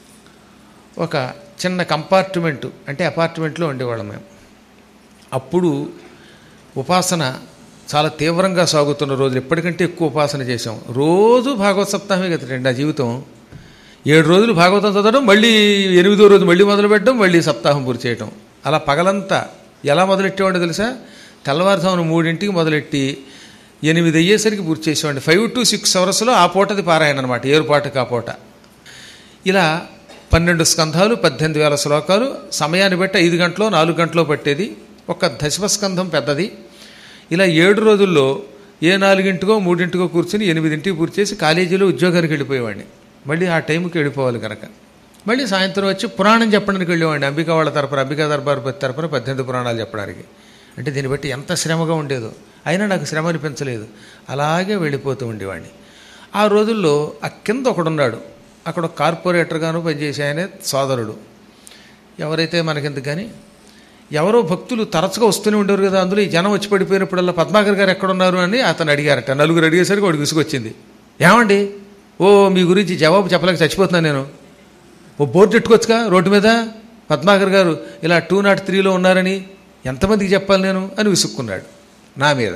ఒక చిన్న కంపార్ట్మెంటు అంటే అపార్ట్మెంట్లో ఉండేవాళ్ళం మేము. అప్పుడు ఉపాసన చాలా తీవ్రంగా సాగుతున్న రోజులు, ఎప్పటికంటే ఎక్కువ ఉపాసన చేసాం. రోజు భాగవత సప్తాహమే కదండి నా జీవితం. ఏడు రోజులు భాగవతం చదవడం, మళ్ళీ ఎనిమిదో రోజు మళ్ళీ మొదలుపెట్టడం, మళ్ళీ సప్తాహం పూర్తి చేయటం. అలా పగలంతా ఎలా మొదలెట్టేవాడో తెలుసా? తెల్లవారుజామున మూడింటికి మొదలెట్టి ఎనిమిది అయ్యేసరికి పూర్తి చేసేవాడిని. ఫైవ్ టు సిక్స్ అవర్స్లో ఆ పూటది పారాయణ అనమాట, ఏరుపాటుకు ఆ పూట. ఇలా పన్నెండు స్కంధాలు, పద్దెనిమిది వేల శ్లోకాలు, సమయాన్ని బట్టి ఐదు గంటలో నాలుగు గంటలో పట్టేది. ఒక దశమస్కంధం పెద్దది. ఇలా ఏడు రోజుల్లో ఏ నాలుగింటికో మూడింటికో కూర్చుని ఎనిమిదింటికి పూర్తి చేసి కాలేజీలో ఉద్యోగానికి వెళ్ళిపోయేవాడిని. మళ్ళీ ఆ టైంకి వెళ్ళిపోవాలి కనుక మళ్ళీ సాయంత్రం వచ్చి పురాణం చెప్పడానికి వెళ్ళేవాడిని. అంబికా వాళ్ళ తరపున, అంబికా దర్బార్ తరపున పద్దెనిమిది పురాణాలు చెప్పడానికి. అంటే దీన్ని బట్టి ఎంత శ్రమగా ఉండేదో. అయినా నాకు శ్రమ అనిపించలేదు, అలాగే వెళ్ళిపోతూ ఉండేవాడిని. ఆ రోజుల్లో ఆ కింద ఒకడున్నాడు, అక్కడ ఒక కార్పొరేటర్గాను పనిచేసే ఆయన సోదరుడు. ఎవరైతే మనకెందుకు కానీ, ఎవరో భక్తులు తరచుగా వస్తూనే ఉండేవారు కదా. అందులో ఈ జనం వచ్చి పడిపోయినప్పుడల్లా పద్మాకర్ గారు ఎక్కడున్నారు అని అతను అడిగారట. నలుగురు అడిగేసరికి వాడికి విసుగొచ్చింది. ఏమండి, ఓ మీ గురించి జవాబు చెప్పలేక చచ్చిపోతున్నాను నేను. ఓ బోర్డు పెట్టుకోవచ్చుగా రోడ్డు మీద, పద్మాకర్ గారు ఇలా టూ నాట్ త్రీలో ఉన్నారని ఎంతమందికి చెప్పాలి నేను అని విసుక్కున్నాడు నా మీద.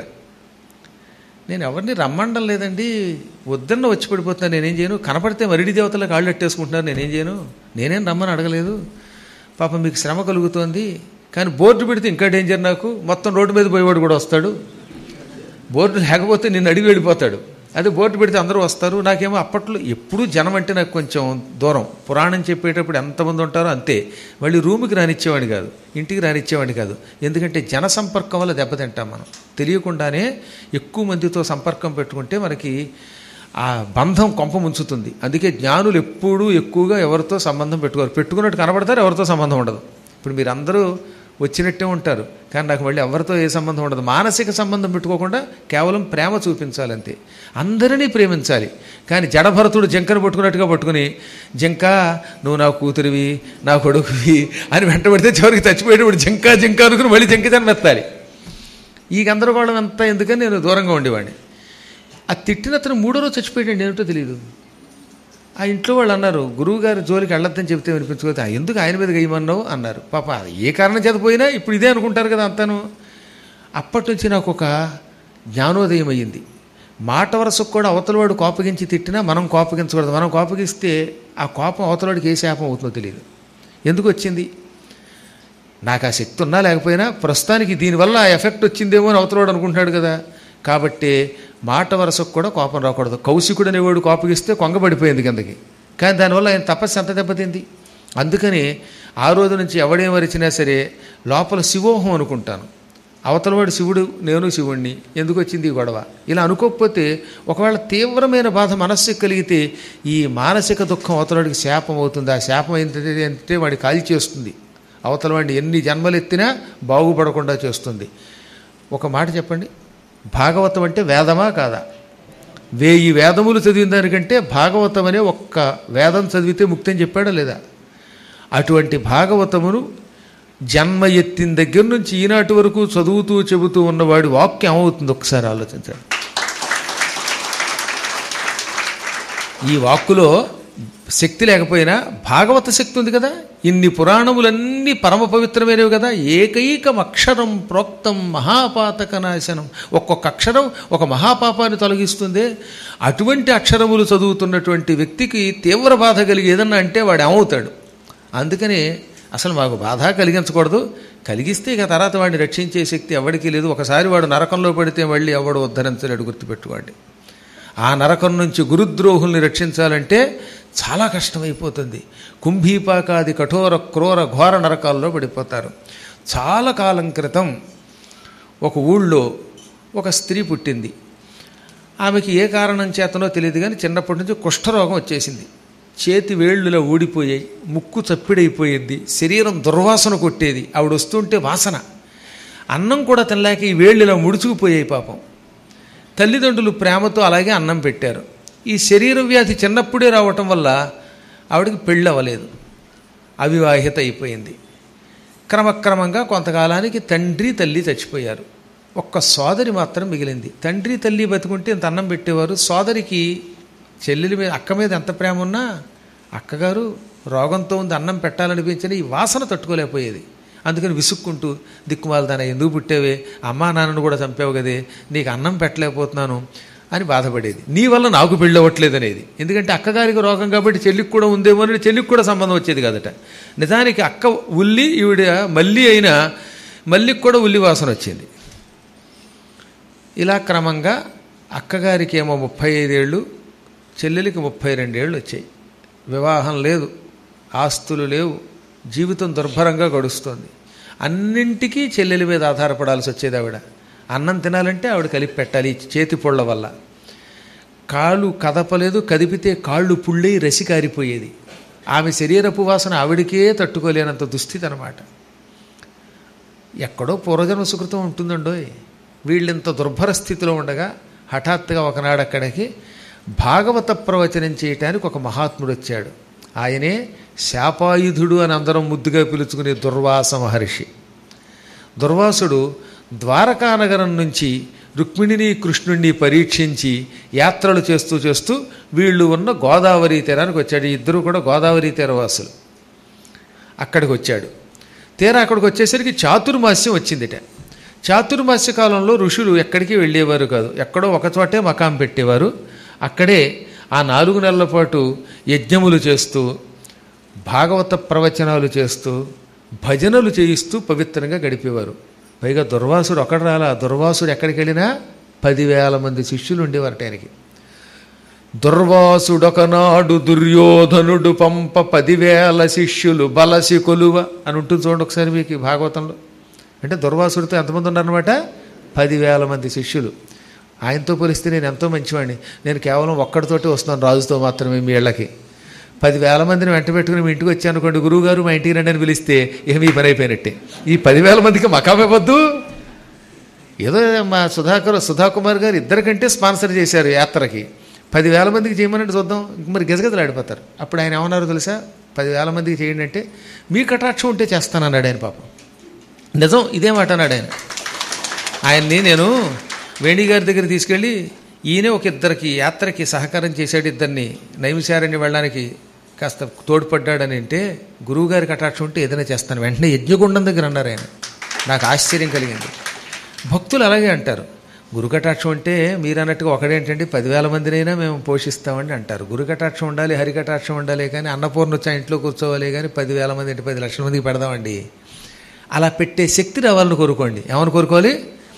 నేను ఎవరిని రమ్మండం లేదండి, వద్దన్న వచ్చి పడిపోతున్నాను, నేనేం చేయను. కనపడితే మరిడి దేవతలకు కాళ్ళు అట్టేసుకుంటున్నారు, నేనేం చేయను. నేనేం రమ్మని అడగలేదు. పాపం మీకు శ్రమ కలుగుతోంది. కానీ బోర్డు పెడితే ఇంకా డేంజర్ నాకు. మొత్తం రోడ్డు మీద పోయేవాడు కూడా వస్తాడు. బోర్డు లేకపోతే నిన్ను అడిగి వెళ్ళిపోతాడు. అదే బోర్డు పెడితే అందరూ వస్తారు. నాకేమో అప్పట్లో ఎప్పుడూ జనం అంటే నాకు కొంచెం దూరం. పురాణం చెప్పేటప్పుడు ఎంతమంది ఉంటారో అంతే. మళ్ళీ రూముకి రానిచ్చేవాడిని కాదు, ఇంటికి రానిచ్చేవాడిని కాదు. ఎందుకంటే జన సంపర్కం వల్ల దెబ్బతింటాం మనం. తెలియకుండానే ఎక్కువ మందితో సంపర్కం పెట్టుకుంటే మనకి ఆ బంధం కొంప ముంచుతుంది. అందుకే జ్ఞానులు ఎప్పుడూ ఎక్కువగా ఎవరితో సంబంధం పెట్టుకోరు. పెట్టుకున్నట్టు కనబడతారు, ఎవరితో సంబంధం ఉండదు. ఇప్పుడు మీరందరూ వచ్చినట్టే ఉంటారు, కానీ నాకు మళ్ళీ ఎవరితో ఏ సంబంధం ఉండదు. మానసిక సంబంధం పెట్టుకోకుండా కేవలం ప్రేమ చూపించాలంతే. అందరినీ ప్రేమించాలి. కానీ జడభరతుడు జంకను పట్టుకున్నట్టుగా పట్టుకుని, జంక నువ్వు నా కూతురివి, నా కొడుకువి అని వెంటబడితే చివరికి చచ్చిపోయేటప్పుడు జంకా జంకా అనుకుని మళ్ళీ జంకితనం మెత్తాలి. ఈ గందరగోళం అంతా ఎందుకని నేను దూరంగా ఉండేవాడిని. ఆ తిట్టిన అతను మూడో రోజు చచ్చిపోయాడు, ఏమిటో తెలియదు. ఆ ఇంట్లో వాళ్ళు అన్నారు, గురువుగారు జోలికి వెళ్ళొద్దని చెబితే వినిపించుకోతే ఎందుకు ఆయన మీద గయ్యమన్నావు అన్నారు. పాప ఏ కారణం చేత పోయినా ఇప్పుడు ఇదే అనుకుంటారు కదా అంతాను. అప్పటి నుంచి నాకు ఒక జ్ఞానోదయం అయ్యింది. మాట వరసకు కూడా అవతలవాడు కోపగించి తిట్టినా మనం కోపగించకూడదు. మనం కోపగిస్తే ఆ కోపం అవతలవాడికి ఏ శాపం అవుతుందో తెలియదు. ఎందుకు వచ్చింది? నాకు ఆ శక్తి ఉన్నా లేకపోయినా ప్రస్తుతానికి దీనివల్ల ఆ ఎఫెక్ట్ వచ్చిందేమో అని అవతలవాడు అనుకుంటున్నాడు కదా. కాబట్టి మాట వరసకు కూడా కోపం రాకూడదు. కౌశికుడు అనేవాడు కోపగిస్తే కొంగబడిపోయింది కిందకి, కానీ దానివల్ల ఆయన తపస్సు ఎంత దెబ్బతింది. అందుకని ఆ రోజు నుంచి ఎవడేం వరిచినా సరే లోపల శివోహం అనుకుంటాను. అవతలవాడు శివుడు, నేను శివుణ్ణి, ఎందుకు వచ్చింది ఈ గొడవ ఇలా అనుకోకపోతే ఒకవేళ తీవ్రమైన బాధ మనస్సుకు కలిగితే ఈ మానసిక దుఃఖం అవతలవాడికి శాపం అవుతుంది. ఆ శాపం ఏంటంటే అంటే వాడి కాలి చేస్తుంది, అవతలవాడిని ఎన్ని జన్మలెత్తినా బాగుపడకుండా చేస్తుంది. ఒక మాట చెప్పండి, భాగవతం అంటే వేదమా కాదా? వేయి వేదములు చదివిన దానికంటే భాగవతం అనే ఒక్క వేదం చదివితే ముక్తి అని చెప్పాడా లేదా? అటువంటి భాగవతమును జన్మ ఎత్తిన దగ్గర నుంచి ఈనాటి వరకు చదువుతూ చెబుతూ ఉన్నవాడి వాక్యం ఏమవుతుంది ఒకసారి ఆలోచించండి. ఈ వాక్కులో శక్తి లేకపోయినా భాగవత శక్తి ఉంది కదా. ఇన్ని పురాణములన్నీ పరమ పవిత్రమైనవి కదా. ఏకైకం అక్షరం ప్రోక్తం మహాపాతక నాశనం. ఒక్కొక్క అక్షరం ఒక మహాపాపాన్ని తొలగిస్తుంది. అటువంటి అక్షరములు చదువుతున్నటువంటి వ్యక్తికి తీవ్ర బాధ కలిగి ఏదన్నా అంటే వాడు ఏమవుతాడు. అందుకని అసలు మాకు బాధ కలిగించకూడదు. కలిగిస్తే ఇక తర్వాత వాడిని రక్షించే శక్తి ఎవడికి లేదు. ఒకసారి వాడు నరకంలో పడితే మళ్ళీ ఎవడు ఉద్ధరించలేడు, గుర్తుపెట్టుకోండి. ఆ నరకం నుంచి గురుద్రోహుల్ని రక్షించాలంటే చాలా కష్టమైపోతుంది. కుంభీపాకాది కఠోర క్రూర ఘోర నరకాల్లో పడిపోతారు. చాలా కాలం క్రితం ఒక ఊళ్ళో ఒక స్త్రీ పుట్టింది. ఆమెకి ఏ కారణం చేతనో తెలియదు కానీ చిన్నప్పటి నుంచి కుష్ఠరోగం వచ్చేసింది. చేతి వేళ్ళులా ఊడిపోయాయి, ముక్కు చప్పిడైపోయింది, శరీరం దుర్వాసన కొట్టేది. ఆవిడ వస్తుంటే వాసన. అన్నం కూడా తినలేక ఈ వేళ్ళులా ముడుచుకుపోయాయి పాపం. తల్లిదండ్రులు ప్రేమతో అలాగే అన్నం పెట్టారు. ఈ శరీర వ్యాధి చిన్నప్పుడే రావటం వల్ల ఆవిడకి పెళ్ళి అవ్వలేదు, అవివాహిత అయిపోయింది. క్రమక్రమంగా కొంతకాలానికి తండ్రి తల్లి చచ్చిపోయారు. ఒక్క సోదరి మాత్రం మిగిలింది. తండ్రి తల్లి బతుకుంటే ఇంత అన్నం పెట్టేవారు. సోదరికి చెల్లెలి మీద అక్క మీద ఎంత ప్రేమ ఉన్నా అక్కగారు రోగంతో ఉంది, అన్నం పెట్టాలనిపించిన ఈ వాసన తట్టుకోలేకపోయేది. అందుకని విసుక్కుంటూ, దిక్కుమాలదాన ఎందుకు పుట్టేవే, అమ్మా నాన్నను కూడా చంపావు కదే, నీకు అన్నం పెట్టలేకపోతున్నాను అని బాధపడేది. నీ వల్ల నాకు పెళ్ళి అవ్వట్లేదు అనేది. ఎందుకంటే అక్కగారికి రోగం కాబట్టి చెల్లికి కూడా ఉందేమో అని చెల్లికి కూడా సంబంధం వచ్చేది కదట. నిజానికి అక్క ఉల్లి, ఈవిడ మల్లి అయినా మల్లికి కూడా ఉల్లి వాసన వచ్చింది. ఇలా క్రమంగా అక్కగారికి ఏమో ముప్పై ఐదేళ్ళు, చెల్లెలికి ముప్పై రెండేళ్ళు వచ్చాయి. వివాహం లేదు, ఆస్తులు లేవు, జీవితం దుర్భరంగా గడుస్తోంది. అన్నింటికీ చెల్లెలి మీద ఆధారపడాల్సి వచ్చేది. ఆవిడ అన్నం తినాలంటే ఆవిడ కలిపి పెట్టాలి చేతి పొళ్ళ వల్ల. కాళ్ళు కదపలేదు, కదిపితే కాళ్ళు పుళ్ళై రసి కారిపోయేది. ఆమె శరీరపు వాసన ఆవిడికే తట్టుకోలేనంత దుస్థితి అనమాట. ఎక్కడో పూర్వజన్మ సుకృతం ఉంటుందండో. వీళ్ళింత దుర్భర స్థితిలో ఉండగా హఠాత్తుగా ఒకనాడు అక్కడికి భాగవత ప్రవచనం చేయటానికి ఒక మహాత్ముడు వచ్చాడు. ఆయనే శాపాయుధుడు అని అందరం ముద్దుగా పిలుచుకునే దుర్వాస మహర్షి. దుర్వాసుడు ద్వారకానగరం నుంచి రుక్మిణిని కృష్ణుణ్ణి పరీక్షించి యాత్రలు చేస్తూ చేస్తూ వీళ్ళు ఉన్న గోదావరి తీరానికి వచ్చాడు. ఇద్దరు కూడా గోదావరి తీరవాసులు. అక్కడికి వచ్చాడు. తీరా అక్కడికి వచ్చేసరికి చాతుర్మాస్యం వచ్చిందిట. చాతుర్మాస్య కాలంలో ఋషులు ఎక్కడికి వెళ్ళేవారు కాదు, ఎక్కడో ఒకచోటే మకాం పెట్టేవారు. అక్కడే ఆ నాలుగు నెలల పాటు యజ్ఞములు చేస్తూ, భాగవత ప్రవచనాలు చేస్తూ, భజనలు చేయిస్తూ పవిత్రంగా గడిపేవారు. పైగా దుర్వాసుడు ఒకడు రాలా. దుర్వాసుడు ఎక్కడికి వెళ్ళినా పదివేల మంది శిష్యులు ఉండేవారట ఆయనకి. దుర్వాసుడొకనాడు దుర్యోధనుడు పంప పదివేల శిష్యులు బలసి కొలువ అని ఉంటుంది చూడండి ఒకసారి మీకు భాగవతంలో. అంటే దుర్వాసుడితో ఎంతమంది ఉన్నారనమాట? పదివేల మంది శిష్యులు. ఆయనతో పోలిస్తే నేను ఎంతో మంచివాడిని, నేను కేవలం ఒక్కడితోటి వస్తున్నాను రాజుతో మాత్రమే మీ ఇళ్ళకి. పదివేల మందిని వెంట పెట్టుకుని మీ ఇంటికి వచ్చాను అనుకోండి, గురువుగారు మా ఇంటికి రండి అని పిలిస్తే ఏమి ఈ పని అయిపోయినట్టే. ఈ పదివేల మందికి మకామివ్వద్దు. ఏదో మా సుధాకర్ సుధాకుమార్ గారు ఇద్దరికంటే స్పాన్సర్ చేశారు యాత్రకి, పదివేల మందికి చేయమనంటే చూద్దాం, మరి గజగజలు ఆడిపోతారు. అప్పుడు ఆయన ఏమన్నారో తెలుసా, పదివేల మందికి చేయండి అంటే మీ కటాక్షం ఉంటే చేస్తానన్నాడు ఆయన. పాపం నిజం ఇదే మాట అన్నాడు ఆయన. ఆయన్ని నేను వేణి గారి దగ్గర తీసుకెళ్ళి ఈయనే ఒక ఇద్దరికి యాత్రకి సహకారం చేశాడు, ఇద్దరిని నైమిషారణ్యం వెళ్ళడానికి కాస్త తోడ్పడ్డాడని అంటే గురువుగారి కటాక్షం ఉంటే ఏదైనా చేస్తాను. వెంటనే యజ్ఞగుండం దగ్గర అన్నారు ఆయన. నాకు ఆశ్చర్యం కలిగింది. భక్తులు అలాగే అంటారు, గురు కటాక్షం అంటే మీరు అన్నట్టుగా ఒకడేంటండి పదివేల మందినైనా మేము పోషిస్తామని అంటారు. గురు కటాక్షం ఉండాలి, హరి కటాక్షం ఉండాలి, కానీ అన్నపూర్ణ వచ్చా ఇంట్లో కూర్చోవాలి, కానీ పదివేల మంది అంటే పది లక్షల మందికి పెడదామండి. అలా పెట్టే శక్తి రావాలని కోరుకోండి. ఏమని కోరుకోవాలి?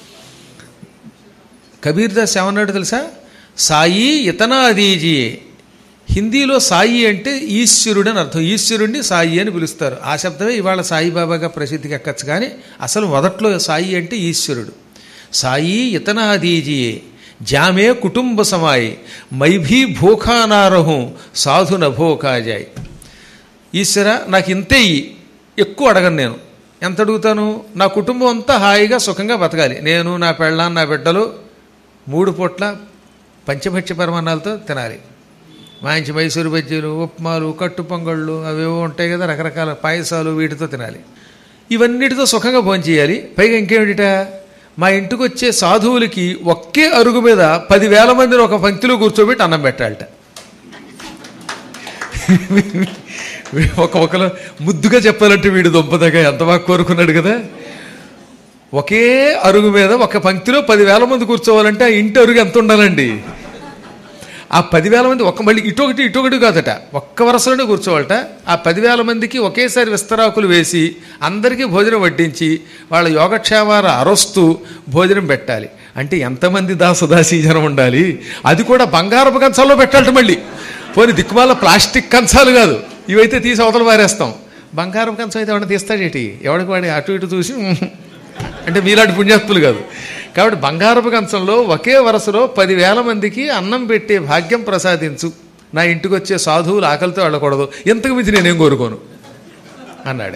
కబీర్ దాస్ ఏమన్నాడు తెలుసా, సాయి ఇతనాదీజియే. హిందీలో సాయి అంటే ఈశ్వరుడు అని అర్థం. ఈశ్వరుడిని సాయి అని పిలుస్తారు. ఆ శబ్దమే ఇవాళ సాయిబాబాగా ప్రసిద్ధికి ఎక్కచ్చు, కానీ అసలు మొదట్లో సాయి అంటే ఈశ్వరుడు. సాయి ఇతనాదీజియే జామే కుటుంబ సమాయి మైభీ భూఖానారహం సాధున భోకాజాయ్. ఈశ్వర నాకు ఇంతే ఇయ్యి, ఎక్కువ అడగను. నేను ఎంత అడుగుతాను? నా కుటుంబం అంతా హాయిగా సుఖంగా బతకాలి. నేను, నా పెళ్ళాం, నా బిడ్డలు మూడు పూట్ల పంచభక్ష్య పరమాన్నాలతో తినాలి. మంచి మైసూరు బజ్జీలు, ఉప్మాలు, కట్టు పొంగళ్ళు అవేవో ఉంటాయి కదా, రకరకాల పాయసాలు, వీటితో తినాలి. ఇవన్నిటితో సుఖంగా భోంచేయాలి. పైగా ఇంకేమిట, మా ఇంటికి వచ్చే సాధువులకి ఒకే అరుగు మీద పదివేల మందిని ఒక పంక్తిలో కూర్చోబెట్టి అన్నం పెట్టాలట. ఒక ఒకరు ముద్దుగా చెప్పాలంటే వీడు దొంపదగా ఎంత బాగా కోరుకున్నాడు కదా. ఒకే అరుగు మీద ఒక పంక్తిలో పదివేల మంది కూర్చోవాలంటే ఆ ఇంటి అరుగు ఎంత ఉండాలండి? ఆ పదివేల మంది ఒక్క మళ్ళీ ఇటొకటి ఇటొకటి కాదట, ఒక్క వరుసలోనే కూర్చోవాలట. ఆ పదివేల మందికి ఒకేసారి విస్తరాకులు వేసి అందరికీ భోజనం వడ్డించి వాళ్ళ యోగక్షేమాలు అరస్తూ భోజనం పెట్టాలి. అంటే ఎంతమంది దాసదాసీ జనం ఉండాలి. అది కూడా బంగారపు కంచాల్లో పెట్టాలట. మళ్ళీ పోనీ దిక్కుమాల ప్లాస్టిక్ కంచాలు కాదు, ఇవైతే తీసి అవతల పారేస్తాం. బంగారపు కంచం అయితే ఎవరైనా తీస్తాడేటి? ఎవరికి వాడి అటు ఇటు చూసి అంటే మీలాంటి పుణ్యాత్ములు కాదు. కాబట్టి బంగారపు కంచంలో ఒకే వరుసలో పదివేల మందికి అన్నం పెట్టే భాగ్యం ప్రసాదించు. నా ఇంటికి వచ్చే సాధువులు ఆకలితో వెళ్ళకూడదు, ఎంతకు మించి నేనేం కోరుకోను అన్నాడే.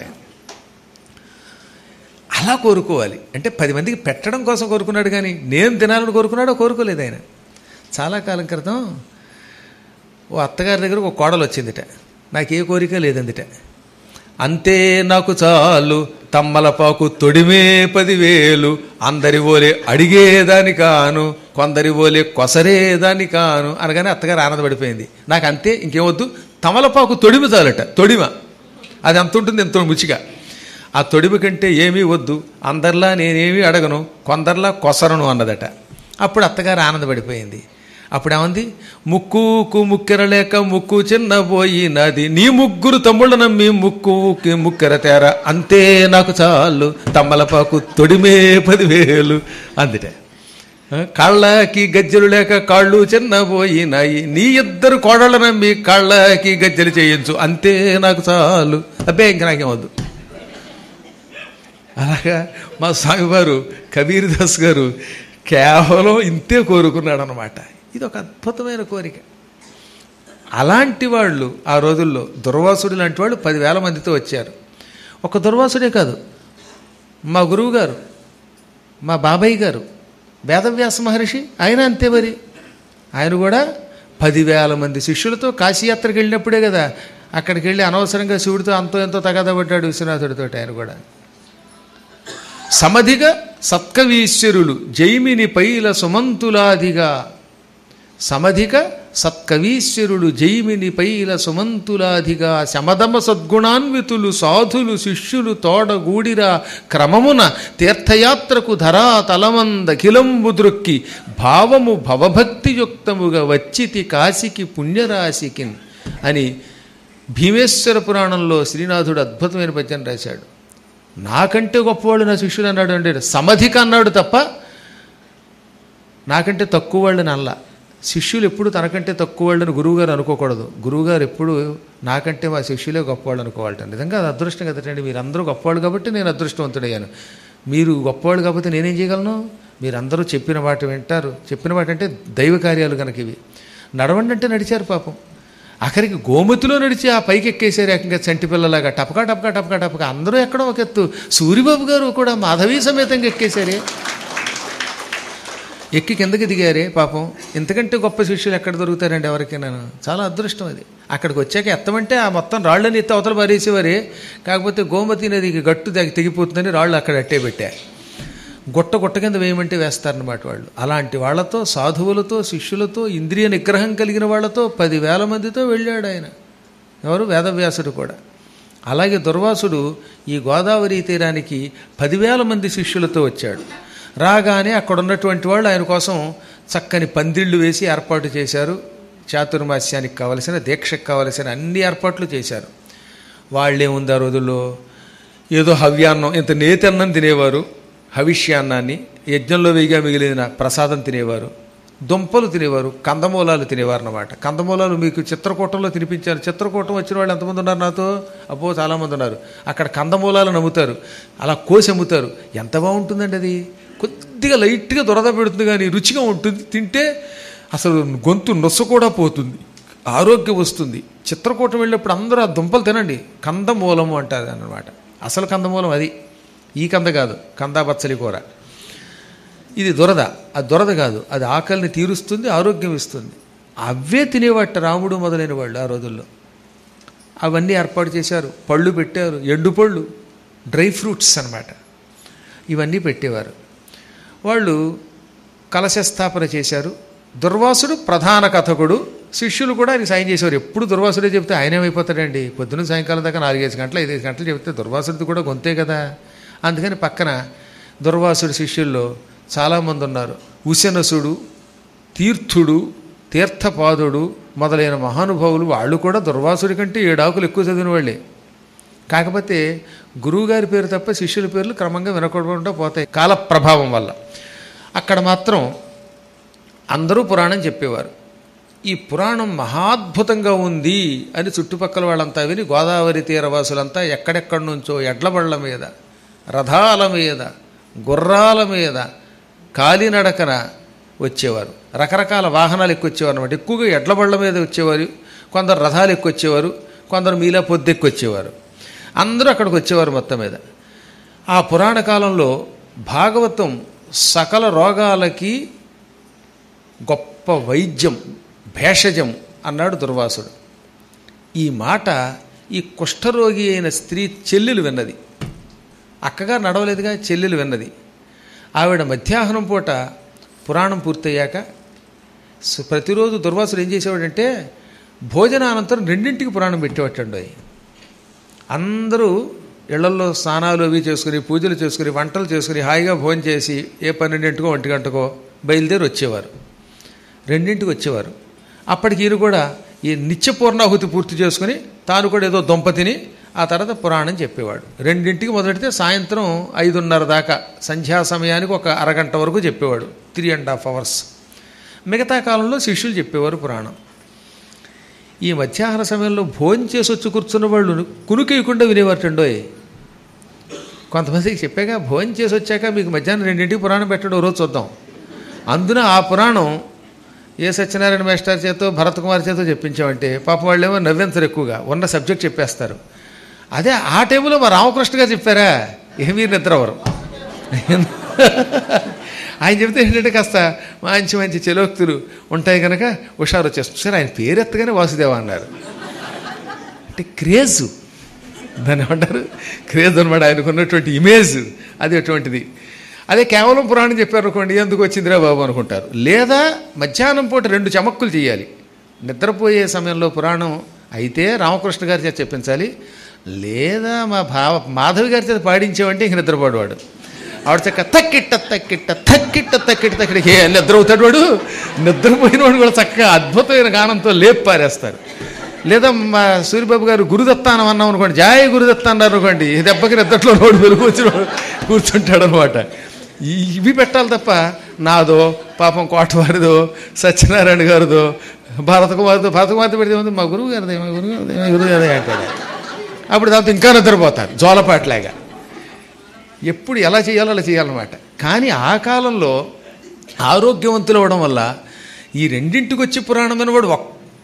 అలా కోరుకోవాలి. అంటే పది మందికి పెట్టడం కోసం కోరుకున్నాడు, కానీ నేను తినాలని కోరుకున్నాడో కోరుకోలేదు ఆయన. చాలా కాలం క్రితం ఓ అత్తగారి దగ్గర ఒక కోడలు వచ్చిందిట. నాకు ఏ కోరిక లేదందిట. అంతే నాకు చాలు తమ్మలపాకు తొడిమే పదివేలు, అందరి ఓలే అడిగేదాని కాను, కొందరి ఓలే కొసరేదాని కాను అనగానే అత్తగారు ఆనందపడిపోయింది. నాకు అంతే, ఇంకేమొద్దు, తమలపాకు తొడిమి చాలట. తొడిమ అది ఎంత ఉంటుంది, ఎంతో ముచ్చిగా. ఆ తొడిమి కంటే ఏమీ వద్దు, అందరిలా నేనేమీ అడగను, కొందరిలా కొసరను అన్నదట. అప్పుడు అత్తగారు ఆనందపడిపోయింది. అప్పుడేమంది, ముక్కుకు ముక్కెరలేక ముక్కు చిన్నబోయినది, నీ ముగ్గురు తమ్ముళ్ళ నమ్మి ముక్కుకి ముక్కెర తేర, అంతే నాకు చాలు తమ్మలపాకు తొడిమే పదివేలు అందుట. కాళ్ళకి గజ్జలు లేక కాళ్ళు చిన్నబోయినాయి, నీ ఇద్దరు కోడళ్ళ నమ్మి కాళ్ళకి గజ్జలు చేయించు, అంతే నాకు చాలు, అబ్బే ఇంక నాకేమొద్దు. అలాగా మా స్వామివారు కబీర్ దాస్ గారు కేవలం ఇంతే కోరుకున్నాడు అన్నమాట. ఇది ఒక అద్భుతమైన కోరిక. అలాంటి వాళ్ళు ఆ రోజుల్లో దుర్వాసుడు లాంటి వాళ్ళు పదివేల మందితో వచ్చారు. ఒక దుర్వాసుడే కాదు, మా గురువు గారు, మా బాబాయ్ గారు వేదవ్యాస మహర్షి, ఆయన అంతే. మరి ఆయన కూడా పదివేల మంది శిష్యులతో కాశీయాత్రకు వెళ్ళినప్పుడే కదా అక్కడికి వెళ్ళి అనవసరంగా శివుడితో అంతో ఎంతో తగాదపడ్డాడు విశ్వనాథుడితో. ఆయన కూడా సమధిగా సత్కవీశ్వరులు జైమిని పైల సుమంతులాదిగా, సమధిక సత్కవీశ్వరుడు జైమిని పైల సుమంతులాదిగా, శమదమ సద్గుణాన్వితులు సాధులు శిష్యులు తోడగూడిరా క్రమమున తీర్థయాత్రకు ధరా తలమందఖిలంబు దృక్కి, భావము భవభక్తియుక్తముగా వచ్చితి కాశికి పుణ్యరాశికిన్ అని భీమేశ్వర పురాణంలో శ్రీనాథుడు అద్భుతమైన పద్యం రాశాడు. నాకంటే గొప్పవాళ్ళు నా శిష్యులు అన్నాడు అంటే సమధిక అన్నాడు తప్ప నాకంటే తక్కువ వాళ్ళని అల్లా. శిష్యులు ఎప్పుడు తనకంటే తక్కువ వాళ్ళని గురువుగారు అనుకోకూడదు. గురువుగారు ఎప్పుడు నాకంటే మా శిష్యులే గొప్పవాళ్ళు అనుకోవాలట. నిజంగా అది అదృష్టం కదండి. మీరందరూ గొప్పవాళ్ళు కాబట్టి నేను అదృష్టవంతుడయ్యాను. మీరు గొప్పవాళ్ళు కాబట్టి నేనేం చేయగలను? మీరందరూ చెప్పిన మాట వింటారు. చెప్పిన మాట అంటే దైవ కార్యాలు కనుక ఇవి. నడవండి అంటే నడిచారు పాపం. అక్కడికి గోమతిలో నడిచి ఆ పైకి ఎక్కేసారు ఏకంగా చంటి పిల్లలాగా టపకా టపకా టపకా టపకా. అందరూ ఎక్కడో ఒక ఎత్తు. సూరిబాబు గారు కూడా మాధవీ సమేతంగా ఎక్కేశారే, ఎక్కి కిందకి దిగారే పాపం. ఇంతకంటే గొప్ప శిష్యులు ఎక్కడ దొరుకుతారండి ఎవరికైనా? చాలా అదృష్టం అది. అక్కడికి వచ్చాక ఎత్తమంటే ఆ మొత్తం రాళ్ళని ఎత్తి అవతల పారేసేవారే. కాకపోతే గోమతి నదికి గట్టు తెగి తెగిపోతుందని రాళ్ళు అక్కడ అట్టే పెట్టారు. గుట్ట గుట్ట కింద వేయమంటే వేస్తారన్నమాట వాళ్ళు. అలాంటి వాళ్లతో, సాధువులతో, శిష్యులతో, ఇంద్రియ నిగ్రహం కలిగిన వాళ్లతో పదివేల మందితో వెళ్ళాడు ఆయన. ఎవరు? వేదవ్యాసుడు కూడా. అలాగే దుర్వాసుడు ఈ గోదావరి తీరానికి పదివేల మంది శిష్యులతో వచ్చాడు. రాగానే అక్కడ ఉన్నటువంటి వాళ్ళు ఆయన కోసం చక్కని పందిళ్ళు వేసి ఏర్పాటు చేశారు. చాతుర్మాస్యానికి కావలసిన, దీక్షకు కావలసిన అన్ని ఏర్పాట్లు చేశారు. వాళ్ళేముంది ఆ రోజుల్లో ఏదో హవ్యాన్నం, ఇంత నేతన్నం తినేవారు, హవిష్యాన్నాన్ని యజ్ఞంలో వేయిగా మిగిలిన ప్రసాదం తినేవారు, దుంపలు తినేవారు, కందమూలాలు తినేవారు అన్నమాట. కందమూలాలు మీకు చిత్రకూటంలో తినిపించారు. చిత్రకూటం వచ్చిన వాళ్ళు ఎంతమంది ఉన్నారు నాతో? అబ్బో చాలామంది ఉన్నారు. అక్కడ కందమూలాలను అమ్ముతారు, అలా కోసి అమ్ముతారు. ఎంత బాగుంటుందండి అది. కొద్దిగా లైట్గా దొరద పెడుతుంది కానీ రుచిగా ఉంటుంది. తింటే అసలు గొంతు నొస్స కూడా పోతుంది, ఆరోగ్యం వస్తుంది. చిత్రకూటం వెళ్ళినప్పుడు అందరూ ఆ దుంపలు తినండి. కందమూలము అంటారు అన్నమాట. అసలు కందమూలం అది, ఈ కంద కాదు, కందా బచ్చలి కూర. ఇది దొరద, అది దొరద కాదు, అది ఆకలిని తీరుస్తుంది, ఆరోగ్యం ఇస్తుంది. అవే తినేవాట రాముడు మొదలైన వాళ్ళు ఆ రోజుల్లో. అవన్నీ ఏర్పాటు చేశారు. పళ్ళు పెట్టారు, ఎండు పళ్ళు, డ్రై ఫ్రూట్స్ అన్నమాట. ఇవన్నీ పెట్టేవారు. వాళ్ళు కలశస్థాపన చేశారు. దుర్వాసుడు ప్రధాన కథకుడు, శిష్యులు కూడా ఆయన సాయం చేసేవారు. ఎప్పుడు దుర్వాసుడే చెప్తే ఆయన ఏమైపోతాడండి? పొద్దున్న సాయంకాలం దాకా నాలుగైదు గంటలు ఐదైదు గంటలు చెప్తే దుర్వాసుడిది కూడా గొంతే కదా. అందుకని పక్కన దుర్వాసుడి శిష్యుల్లో చాలామంది ఉన్నారు. ఉశనసుడు, తీర్థుడు, తీర్థపాదుడు మొదలైన మహానుభావులు. వాళ్ళు కూడా దుర్వాసుడి కంటే ఏడాకులు ఎక్కువ చదివిన వాళ్ళే. కాకపోతే గురువుగారి పేరు తప్ప శిష్యుల పేర్లు క్రమంగా వినకుండా పోతాయి కాల ప్రభావం వల్ల. అక్కడ మాత్రం అందరూ పురాణం చెప్పేవారు. ఈ పురాణం మహాద్భుతంగా ఉంది అని చుట్టుపక్కల వాళ్ళంతా విని గోదావరి తీరవాసులంతా ఎక్కడెక్కడి నుంచో ఎడ్లబళ్ళ మీద, రథాల మీద, గుర్రాల మీద, కాలినడకన వచ్చేవారు. రకరకాల వాహనాలు ఎక్కువచ్చేవారు అనమాట. ఎక్కువగా ఎడ్లబళ్ళ మీద వచ్చేవారు, కొందరు రథాలు ఎక్కువచ్చేవారు, కొందరు మీలా పొద్దు ఎక్కువచ్చేవారు. అందరూ అక్కడికి వచ్చేవారు మొత్తం మీద. ఆ పురాణ కాలంలో భాగవతం సకల రోగాలకి గొప్ప వైద్యం, భేషజం అన్నాడు దుర్వాసుడు. ఈ మాట ఈ కుష్ఠరోగి అయిన స్త్రీ చెల్లెలు విన్నది. అక్కగా నడవలేదుగా, చెల్లెలు విన్నది. ఆవిడ మధ్యాహ్నం పూట పురాణం పూర్తయ్యాక ప్రతిరోజు దుర్వాసుడు ఏం చేసేవాడంటే భోజనానంతరం రెండింటికి పురాణం పెట్టేవాటండి. అందరూ ఇళ్లల్లో స్నానాలు అవి చేసుకుని, పూజలు చేసుకుని, వంటలు చేసుకుని హాయిగా భోజనం చేసి ఏ పన్నెండింటికో ఒంటి గంటకో బయలుదేరి వచ్చేవారు. రెండింటికి వచ్చేవారు. అప్పటికి ఈయన కూడా ఈ నిత్య పూర్ణాహుతి పూర్తి చేసుకుని తాను కూడా ఏదో దొంప తిని ఆ తర్వాత పురాణం చెప్పేవాడు. రెండింటికి మొదలెడితే సాయంత్రం ఐదున్నర దాకా సంధ్యా సమయానికి ఒక అరగంట వరకు చెప్పేవాడు. Three and half hours. మిగతా కాలంలో శిష్యులు చెప్పేవారు పురాణం. ఈ మధ్యాహ్న సమయంలో భోజనం చేసి వచ్చి కూర్చున్న వాళ్ళు కునుకేయకుండా వినేవారటండోయ్. కొంతమందికి చెప్పాక భోజనం చేసి వచ్చాక మీకు మధ్యాహ్నం రెండింటికి పురాణం పెట్టడం రోజు చూద్దాం. అందున ఆ పురాణం ఏ సత్యనారాయణ మేస్టర్ చేతో భరత్ కుమార్ చేతో చెప్పించామంటే పాపం వాళ్ళేమో నవ్వెంతరు ఎక్కువగా ఉన్న సబ్జెక్ట్ చెప్పేస్తారు. అదే ఆ టైంలో మా రామకృష్ణ గారు చెప్పారా ఏమీ నిద్రవరు. ఆయన చెప్తే ఏంటంటే కాస్త మంచి మంచి చెలోక్తులు ఉంటాయి కనుక హుషారు వచ్చేస్తుంది. సరే ఆయన పేరు ఎత్తగానే వాసుదేవ అన్నారు. అంటే క్రేజు, దాన్ని ఏమంటారు, క్రేజ్ అనమాట. ఆయనకు ఉన్నటువంటి ఇమేజ్ అది అటువంటిది. అదే కేవలం పురాణం చెప్పారు అనుకోండి, ఎందుకు వచ్చిందిరా బాబు అనుకుంటారు. లేదా మధ్యాహ్నం పూట రెండు చమక్కులు చేయాలి. నిద్రపోయే సమయంలో పురాణం అయితే రామకృష్ణ గారి చేత చెప్పించాలి, లేదా మా భావ మాధవి గారి చేత పాడించేవంటే ఇంక నిద్రపోడు. ఆవిడ చక్క తక్కిట్ట తక్కిట్ట తక్కిట్ట తక్కిట్ట తక్కిడికి నిద్ర అవుతాడు వాడు. నిద్రపోయిన వాడు కూడా చక్కగా అద్భుతమైన గానంతో లేపు పారేస్తారు. లేదా మా సూర్యబాబు గారు గురుదత్తానం అన్నాం అనుకోండి, జాయ గురుదత్త అన్నారు అనుకోండి, ఈ దెబ్బకి నిద్రలో నోడు వెలుగు వచ్చి కూర్చుంటాడు అనమాట. ఇవి పెట్టాలి తప్ప నాదో పాపం కోటవారిదో సత్యనారాయణ గారిదో భారత కుమార్తో భారత కుమార్తె పెడితే ఉంది మా గురువు గారిదే మా గురువు గారిదే మా గురువు గారిదే అంటాడు. అప్పుడు దాంతో ఇంకా నిద్రపోతారు జోలపాట్లాగా. ఎప్పుడు ఎలా చేయాలో అలా చేయాలన్నమాట. కానీ ఆ కాలంలో ఆరోగ్యవంతులు అవ్వడం వల్ల ఈ రెండింటికి వచ్చి పురాణం వినవాడు ఒక్క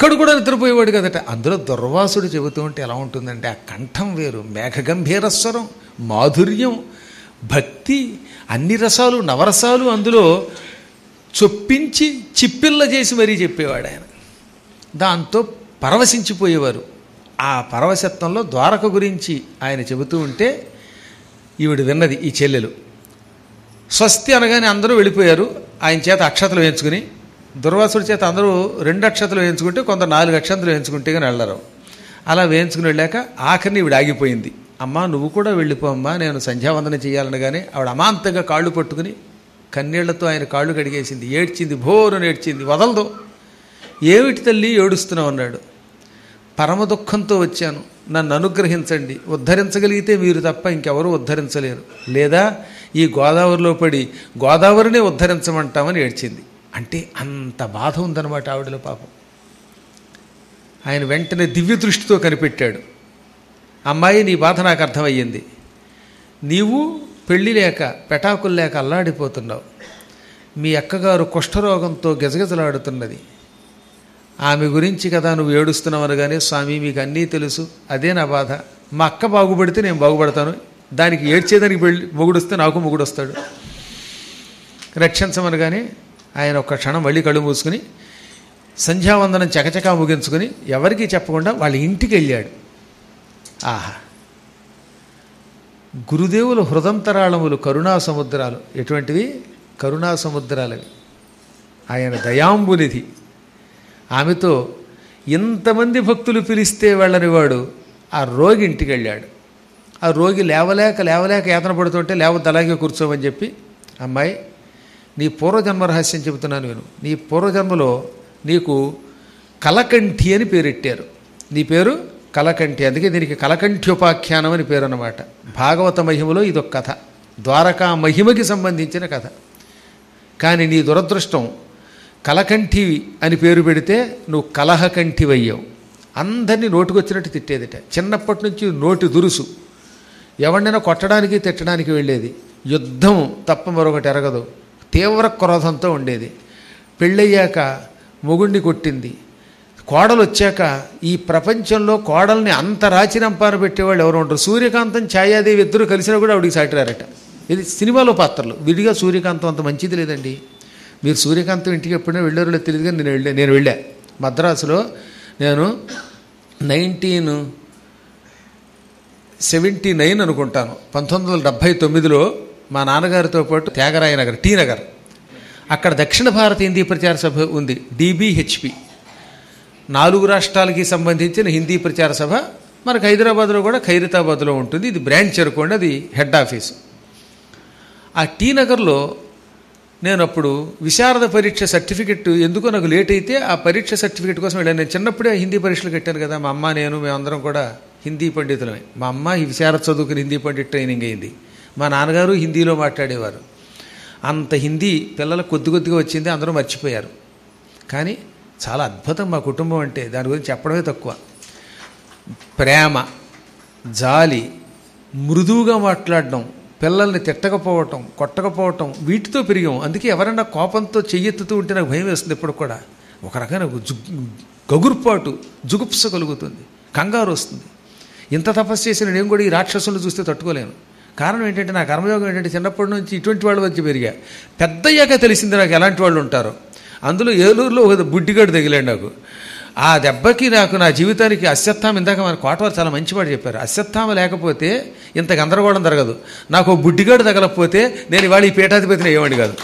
ఒక్కడు కూడా నిద్రపోయేవాడు కదట. అందులో దుర్వాసుడు చెబుతూ ఉంటే ఎలా ఉంటుందంటే ఆ కంఠం వేరు, మేఘగంభీర స్వరం, మాధుర్యం, భక్తి, అన్ని రసాలు, నవరసాలు అందులో చొప్పించి చిప్పిల్ల చేసి మరీ చెప్పేవాడు ఆయన. దాంతో పరవశించిపోయేవారు. ఆ పరవశత్వంలో ద్వారక గురించి ఆయన చెబుతూ ఉంటే ఈవిడ విన్నది, ఈ చెల్లెలు. స్వస్తి అనగానే అందరూ వెళ్ళిపోయారు. ఆయన చేత అక్షతలు వేయించుకుని, దుర్వాసుడి చేత అందరూ రెండు అక్షతలు వేయించుకుంటే కొంత నాలుగు అక్షతలు వేయించుకుంటే కానీ వెళ్ళరు. అలా వేయించుకుని వెళ్ళాక ఆఖరిని ఈవిడ ఆగిపోయింది. అమ్మా నువ్వు కూడా వెళ్ళిపో అమ్మా, నేను సంధ్యావందనం చేయాలనగానే ఆవిడ అమాంతంగా కాళ్ళు పట్టుకుని కన్నీళ్లతో ఆయన కాళ్ళు కడిగేసింది, ఏడ్చింది, భోరును ఏడ్చింది. వదలదు. ఏమిటి తల్లి ఏడుస్తున్నావు అన్నాడు. పరమ దుఃఖంతో వచ్చాను, నన్ను అనుగ్రహించండి, ఉద్ధరించగలిగితే మీరు తప్ప ఇంకెవరూ ఉద్ధరించలేరు, లేదా ఈ గోదావరిలో పడి గోదావరినే ఉద్ధరించమంటామని ఏడ్చింది. అంటే అంత బాధ ఉందన్నమాట ఆవిడలో పాపం. ఆయన వెంటనే దివ్య దృష్టితో కనిపెట్టాడు. అమ్మాయి నీ బాధ నాకు అర్థమయ్యింది. నీవు పెళ్లి లేక పెటాకులు లేక అల్లాడిపోతున్నావు. మీ అక్కగారు కుష్ఠరోగంతో గజగజలాడుతున్నది. ఆమె గురించి కదా నువ్వు ఏడుస్తున్నావు అనగానే, స్వామి మీకు అన్నీ తెలుసు, అదే నా బాధ. మా అక్క బాగుపడితే నేను బాగుపడతాను, దానికి ఏడ్చేదానికి పెళ్ళి మొగుడొస్తే నాకు మొగుడొస్తాడు, రక్షించమనగానే ఆయన ఒక్క క్షణం మళ్ళీ కళ్ళు మూసుకుని సంధ్యావందనం చకచకా ముగించుకుని ఎవరికీ చెప్పకుండా వాళ్ళ ఇంటికి వెళ్ళాడు. ఆహా, గురుదేవుల హృదంతరాళములు కరుణా సముద్రాలు. ఎటువంటివి? కరుణా సముద్రాలవి. ఆయన దయాంబునిధి. ఆమెతో ఇంతమంది భక్తులు పిలిస్తే వెళ్ళని వాడు ఆ రోగి ఇంటికి వెళ్ళాడు. ఆ రోగి లేవలేక లేవలేక యాతన పడుతుంటే లేవద్దు అలాగే కూర్చోమని చెప్పి, అమ్మాయి నీ పూర్వజన్మ రహస్యం చెబుతున్నాను విను. నీ పూర్వజన్మలో నీకు కలకంఠి అని పేరెట్టారు. నీ పేరు కలకంఠి, అందుకే దీనికి కలకంఠ్యోపాఖ్యానం అని పేరు అన్నమాట. భాగవత మహిమలో ఇదొక కథ, ద్వారకా మహిమకి సంబంధించిన కథ. కానీ నీ దురదృష్టం కలకంఠివి అని పేరు పెడితే నువ్వు కలహకంఠివయ్యావు. అందరినీ నోటుకొచ్చినట్టు తిట్టేదిట. చిన్నప్పటి నుంచి నోటి దురుసు, ఎవరినైనా కొట్టడానికి తిట్టడానికి వెళ్ళేది, యుద్ధం తప్ప మరొకటి ఎరగదు, తీవ్ర క్రోధంతో ఉండేది. పెళ్ళయ్యాక మొగుణ్ణి కొట్టింది. కోడలు వచ్చాక ఈ ప్రపంచంలో కోడల్ని అంత రాచిరంపాన పెట్టేవాళ్ళు ఎవరు ఉంటారు? సూర్యకాంతం, ఛాయాదేవి ఇద్దరు కలిసినా కూడా ఆవిడికి సాటిరారట. ఇది సినిమాలో పాత్రలు. విడిగా సూర్యకాంతం అంత మంచిది లేదండి. మీరు సూర్యకాంతం ఇంటికి ఎప్పుడైనా వెళ్ళారో లేదు తెలియదు, కానీ నేను వెళ్ళా నేను వెళ్ళా మద్రాసులో. నేను నైన్టీన్ సెవెంటీ నైన్ అనుకుంటాను, పంతొమ్మిది వందల డెబ్భై తొమ్మిదిలో మా నాన్నగారితో పాటు త్యాగరాయ నగర్, టీ నగర్, అక్కడ దక్షిణ భారత హిందీ ప్రచార సభ ఉంది, డీబీహెచ్పి. నాలుగు రాష్ట్రాలకి సంబంధించిన హిందీ ప్రచార సభ. మనకు హైదరాబాద్లో కూడా ఖైరతాబాద్లో ఉంటుంది. ఇది బ్రాంచ్ అనుకోండి, అది హెడ్ ఆఫీసు. ఆ టీ నగర్లో నేను అప్పుడు విశారద పరీక్ష సర్టిఫికెట్ ఎందుకో నాకు లేట్ అయితే ఆ పరీక్ష సర్టిఫికెట్ కోసం వెళ్ళాను. నేను చిన్నప్పుడే హిందీ పరీక్షలు కట్టాను కదా, మా అమ్మ నేను మేమందరం కూడా హిందీ పండితులమే. మా అమ్మ ఈ విశారద చదువుకుని హిందీ పండిట్ ట్రైనింగ్ అయింది. మా నాన్నగారు హిందీలో మాట్లాడేవారు. అంత హిందీ పిల్లలకు కొద్ది కొద్దిగా వచ్చింది, అందరూ మర్చిపోయారు. కానీ చాలా అద్భుతం మా కుటుంబం అంటే, దాని గురించి చెప్పడమే తక్కువ. ప్రేమ, జాలి, మృదువుగా మాట్లాడడం, పిల్లల్ని తిట్టకపోవటం, కొట్టకపోవటం, వీటితో పెరిగాం. అందుకే ఎవరైనా కోపంతో చెయ్యెత్తుతూ ఉంటే నాకు భయం వేస్తుంది. ఇప్పుడు కూడా ఒక రకమైన జు గగుర్పాటు, జుగుప్స కలుగుతుంది, కంగారు వస్తుంది. ఇంత తపస్సు చేసిన నేను కూడా ఈ రాక్షసులను చూస్తే తట్టుకోలేను. కారణం ఏంటంటే నా కర్మయోగం ఏంటంటే చిన్నప్పటి నుంచి ఇటువంటి వాళ్ళ వచ్చి పెరిగా. పెద్దయ్యాక తెలిసింది నాకు ఎలాంటి వాళ్ళు ఉంటారో. అందులో ఏలూరులో ఒక బుడ్డిగాడు తగిలాడు నాకు. ఆ దెబ్బకి నాకు నా జీవితానికి అశ్వత్థామ, ఇందాక మన కోటవారు చాలా మంచివాడు చెప్పారు, అశ్వత్థామ లేకపోతే ఇంత గందరగోళం జరగదు. నాకు ఓ బుడ్డిగాడు తగలకపోతే నేను ఇవాళ ఈ పీఠాధిపతిని అయ్యేవాడిని కాదు.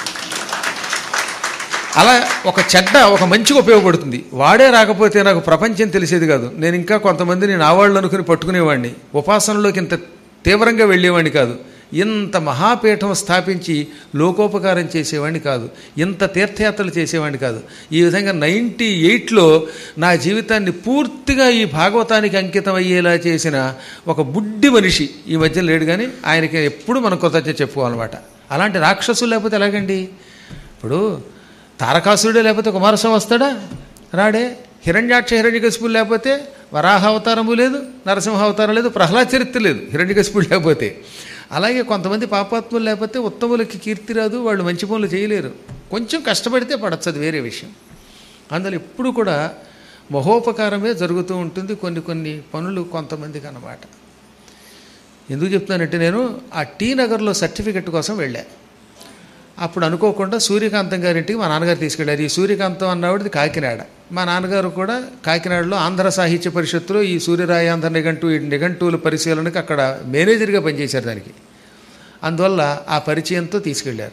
అలా ఒక చెడ్డ ఒక మంచిగా ఉపయోగపడుతుంది. వాడే రాకపోతే నాకు ప్రపంచం తెలిసేది కాదు. నేను ఇంకా కొంతమందిని నా వాళ్ళు అనుకుని పట్టుకునేవాడిని. ఉపాసనలోకి ఇంత తీవ్రంగా వెళ్ళేవాడిని కాదు. ఇంత మహాపీఠం స్థాపించి లోకోపకారం చేసేవాడిని కాదు. ఇంత తీర్థయాత్రలు చేసేవాడిని కాదు. ఈ విధంగా నైంటీ ఎయిట్లో నా జీవితాన్ని పూర్తిగా ఈ భాగవతానికి అంకితం అయ్యేలా చేసిన ఒక బుడ్డి మనిషి ఈ మధ్య లేడు, కానీ ఆయనకి ఎప్పుడు మనం కృతజ్ఞత చెప్పుకోవాలన్నమాట. అలాంటి రాక్షసులు లేకపోతే ఎలాగండి? ఇప్పుడు తారకాసురుడే లేకపోతే కుమారస్వామి వస్తాడా? రాడే. హిరణ్యాక్ష హిరణ్యకశిపుడు లేకపోతే వరాహ అవతారము లేదు, నరసింహ అవతారం లేదు, ప్రహ్లాద చరిత్ర లేదు హిరణ్యకశిపుడు లేకపోతే. అలాగే కొంతమంది పాపాత్ములు లేకపోతే ఉత్తములకి కీర్తి రాదు, వాళ్ళు మంచి పనులు చేయలేరు. కొంచెం కష్టపడితే పడచ్చు, అది వేరే విషయం. అందులో ఎప్పుడు కూడా మహోపకారమే జరుగుతూ ఉంటుంది కొన్ని కొన్ని పనులు కొంతమందికి అన్నమాట. ఎందుకు చెప్తున్నానంటే నేను ఆ టీ నగర్లో సర్టిఫికెట్ కోసం వెళ్ళా. అప్పుడు అనుకోకుండా సూర్యకాంతం గారింటికి మా నాన్నగారు తీసుకెళ్ళారు. ఈ సూర్యకాంతం అన్నవాడిది కాకినాడ. మా నాన్నగారు కూడా కాకినాడలో ఆంధ్ర సాహిత్య పరిషత్తులో ఈ సూర్యరాయాంధ్ర నిఘంటు ఈ నిఘంటువుల పరిశీలనకి అక్కడ మేనేజర్గా పనిచేశారు దానికి. అందువల్ల ఆ పరిచయంతో తీసుకెళ్ళారు.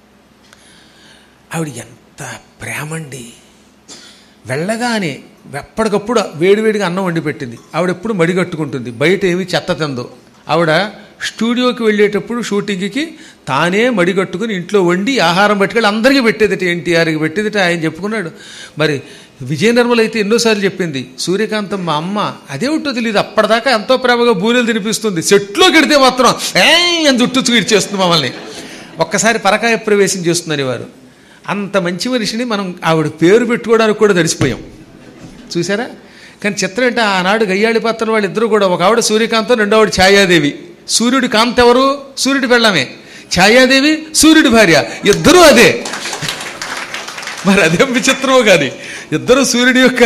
ఆవిడ ఎంత ప్రేమండి, వెళ్ళగానే ఎప్పటికప్పుడు వేడివేడిగా అన్నం వండి పెట్టింది. ఆవిడ ఎప్పుడు మడిగట్టుకుంటుంది, బయట ఏమి చెత్త తిందో. ఆవిడ స్టూడియోకి వెళ్ళేటప్పుడు షూటింగ్కి తానే మడిగట్టుకుని ఇంట్లో వండి ఆహారం పట్టుకెళ్ళి అందరికీ పెట్టేదిట, ఎన్టీఆర్కి పెట్టేదిట. ఆయన చెప్పుకున్నాడు. మరి విజయ నిర్మల అయితే ఎన్నోసార్లు చెప్పింది, సూర్యకాంతం మా అమ్మ అదేమిటో తెలియదు అప్పటిదాకా ఎంతో ప్రేమగా బూరెలు తినిపిస్తుంది, సెట్లోకి వెడితే మాత్రం ఏ ఎంత జుట్టుచ్చుకు ఇచ్చేస్తుంది మమ్మల్ని, ఒక్కసారి పరకాయ ప్రవేశం చేస్తుందని వారు. అంత మంచి మనిషిని మనం ఆవిడ పేరు పెట్టుకోవడానికి కూడా తడిసిపోయాం చూసారా. కానీ చిత్రం ఏంటంటే ఆనాడు గయ్యాళి పాత్ర వాళ్ళు ఇద్దరు కూడా, ఒక ఆవిడ సూర్యకాంతం, రెండో ఆవిడ ఛాయాదేవి. సూర్యుడి కాంత ఎవరు? సూర్యుడి పెళ్ళమే. ఛాయాదేవి సూర్యుడి భార్య, ఇద్దరూ అదే. మరి అదేం విచిత్రమో కానీ ఇద్దరు సూర్యుడి యొక్క.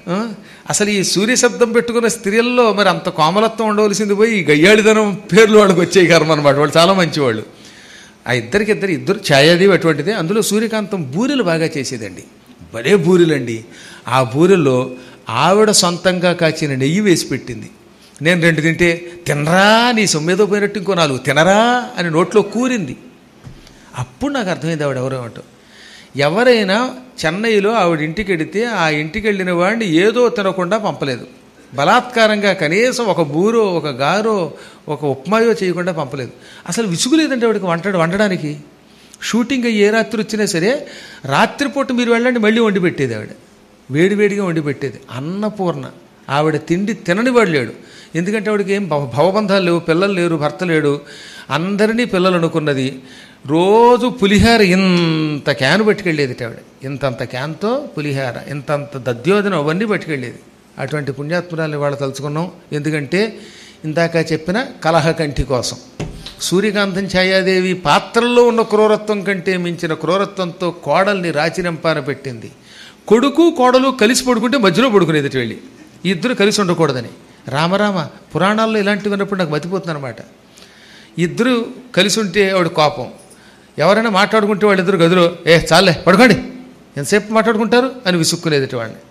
అసలు ఈ సూర్య శబ్దం పెట్టుకున్న స్త్రీల్లో మరి అంత కోమలత్వం ఉండవలసింది పోయి ఈ గయ్యాళిదనం పేర్లు వాళ్ళకి వచ్చే కర్మ అనమాట. వాళ్ళు చాలా మంచివాళ్ళు. ఆ ఇద్దరికి ఇద్దరు ఇద్దరు ఛాయాదేవి అటువంటిదే. అందులో సూర్యకాంతం బూరెలు బాగా చేసేదండి, భలే బూరెలండి. ఆ బూరెల్లో ఆవిడ సొంతంగా కాచిన నెయ్యి వేసి పెట్టింది. నేను రెండు తింటే, తినరా నీ సొమ్మేదో పోయినట్టు ఇంకో నాలుగు తినరా అని నోట్లో కూరింది. అప్పుడు నాకు అర్థమైంది ఆవిడ ఎవరో అంటూ. ఎవరైనా చెన్నైలో ఆవిడ ఇంటికి వెడితే ఆ ఇంటికి వెళ్ళిన వాడిని ఏదో తినకుండా పంపలేదు, బలాత్కారంగా కనీసం ఒక బూరో ఒక గారో ఒక ఉప్మాయో చేయకుండా పంపలేదు. అసలు విసుగులేదంటే ఆవిడకి వంట వండడానికి. షూటింగ్ ఏ రాత్రి వచ్చినా సరే రాత్రిపూట మీరు వెళ్ళండి మళ్ళీ వండి పెట్టేది ఆవిడ, వేడివేడిగా వండి పెట్టేది. అన్నపూర్ణ. ఆవిడ తిండి తినని వాడు లేడు. ఎందుకంటే ఆవిడకి ఏం భవబంధాలు లేవు, పిల్లలు లేరు, భర్త లేడు, అందరినీ పిల్లలు అనుకున్నది. రోజు పులిహార ఇంత క్యాన్ పట్టుకెళ్ళేది ఆవిడ. ఇంతంత క్యాన్తో పులిహార, ఇంతంత దద్యోజనం అవన్నీ పట్టుకెళ్ళేది. అటువంటి పుణ్యాత్మురాలని వాళ్ళు తలుచుకున్నాం. ఎందుకంటే ఇందాక చెప్పిన కలహకంఠి కోసం. సూర్యకాంతం ఛాయాదేవి పాత్రల్లో ఉన్న క్రూరత్వం కంటే మించిన క్రూరత్వంతో కోడల్ని రాచిరంపాన పెట్టింది. కొడుకు కోడలు కలిసి పడుకుంటే మధ్యలో పడుకునేది వెళ్ళి, ఇద్దరు కలిసి ఉండకూడదని. రామరామ పురాణాల్లో ఇలాంటివి విన్నప్పుడు నాకు మతిపోతుంది అనమాట. ఇద్దరు కలిసి ఉంటే ఆవిడ కోపం. ఎవరైనా మాట్లాడుకుంటే వాళ్ళిద్దరు గదిలో ఏ చాలే పడుకోండి ఎంతసేపు మాట్లాడుకుంటారు అని విసుక్కునేది వాడిని.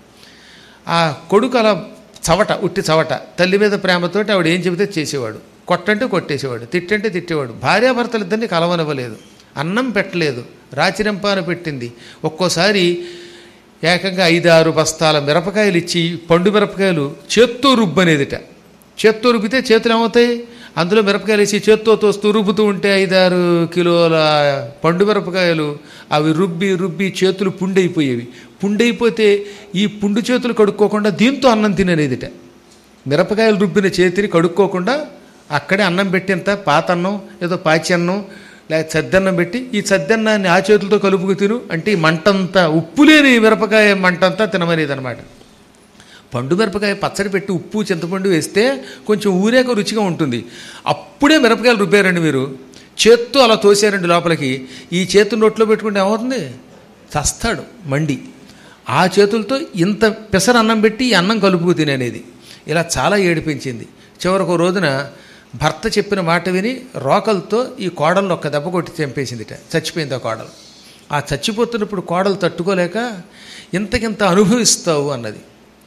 ఆ కొడుకు అలా చవట, ఉట్టి చవట. తల్లి మీద ప్రేమతోటి ఆవిడ ఏం చెబితే చేసేవాడు, కొట్టంటే కొట్టేసేవాడు, తిట్టంటే తిట్టేవాడు. భార్యాభర్తలు ఇద్దరిని కలవనివ్వలేదు, అన్నం పెట్టలేదు, రాచిరంపాన పెట్టింది. ఒక్కోసారి ఏకంగా ఐదారు బస్తాల మిరపకాయలు ఇచ్చి, పండు మిరపకాయలు చేత్తో రుబ్బనేదిట. చేత్తో రుబ్బితే చేతులు ఏమవుతాయి, అందులో మిరపకాయలు వేసి చేత్తో తోస్తూ రుబ్బుతూ ఉంటే ఐదారు కిలోల పండు మిరపకాయలు అవి రుబ్బి రుబ్బి చేతులు పుండైపోయేవి. పుండైపోతే ఈ పుండు చేతులు కడుక్కోకుండా దీంతో అన్నం తిననేదిట. మిరపకాయలు రుబ్బిన చేతిని కడుక్కోకుండా అక్కడే అన్నం పెట్టేంత పాత అన్నం ఏదో పాచి అన్నం లేక సద్దన్నం పెట్టి ఈ సద్దన్నాన్ని ఆ చేతులతో కలుపుకు తిను అంటే ఈ మంటంతా, ఉప్పు లేని మిరపకాయ మంటంతా తినమనేది అనమాట. పండు మిరపకాయ పచ్చడి పెట్టి ఉప్పు చింతపండు వేస్తే కొంచెం ఊరేక రుచిగా ఉంటుంది. అప్పుడే మిరపకాయలు రుబ్బారండి మీరు, చేత్తో అలా తోసారండి లోపలికి, ఈ చేతు నోట్లో పెట్టుకుంటే ఏమవుతుంది, చస్తాడు మండి. ఆ చేతులతో ఇంత పెసర అన్నం పెట్టి ఈ అన్నం కలుపుకు తినేది. ఇలా చాలా ఏడిపించింది. చివరికి రోజున భర్త చెప్పిన మాట విని రోకలతో ఈ కోడలను ఒక్క దెబ్బ కొట్టి చంపేసిందిట. చచ్చిపోయింది ఆ కోడలు. ఆ చచ్చిపోతున్నప్పుడు కోడలు తట్టుకోలేక ఇంతకింత అనుభవిస్తావు అన్నది.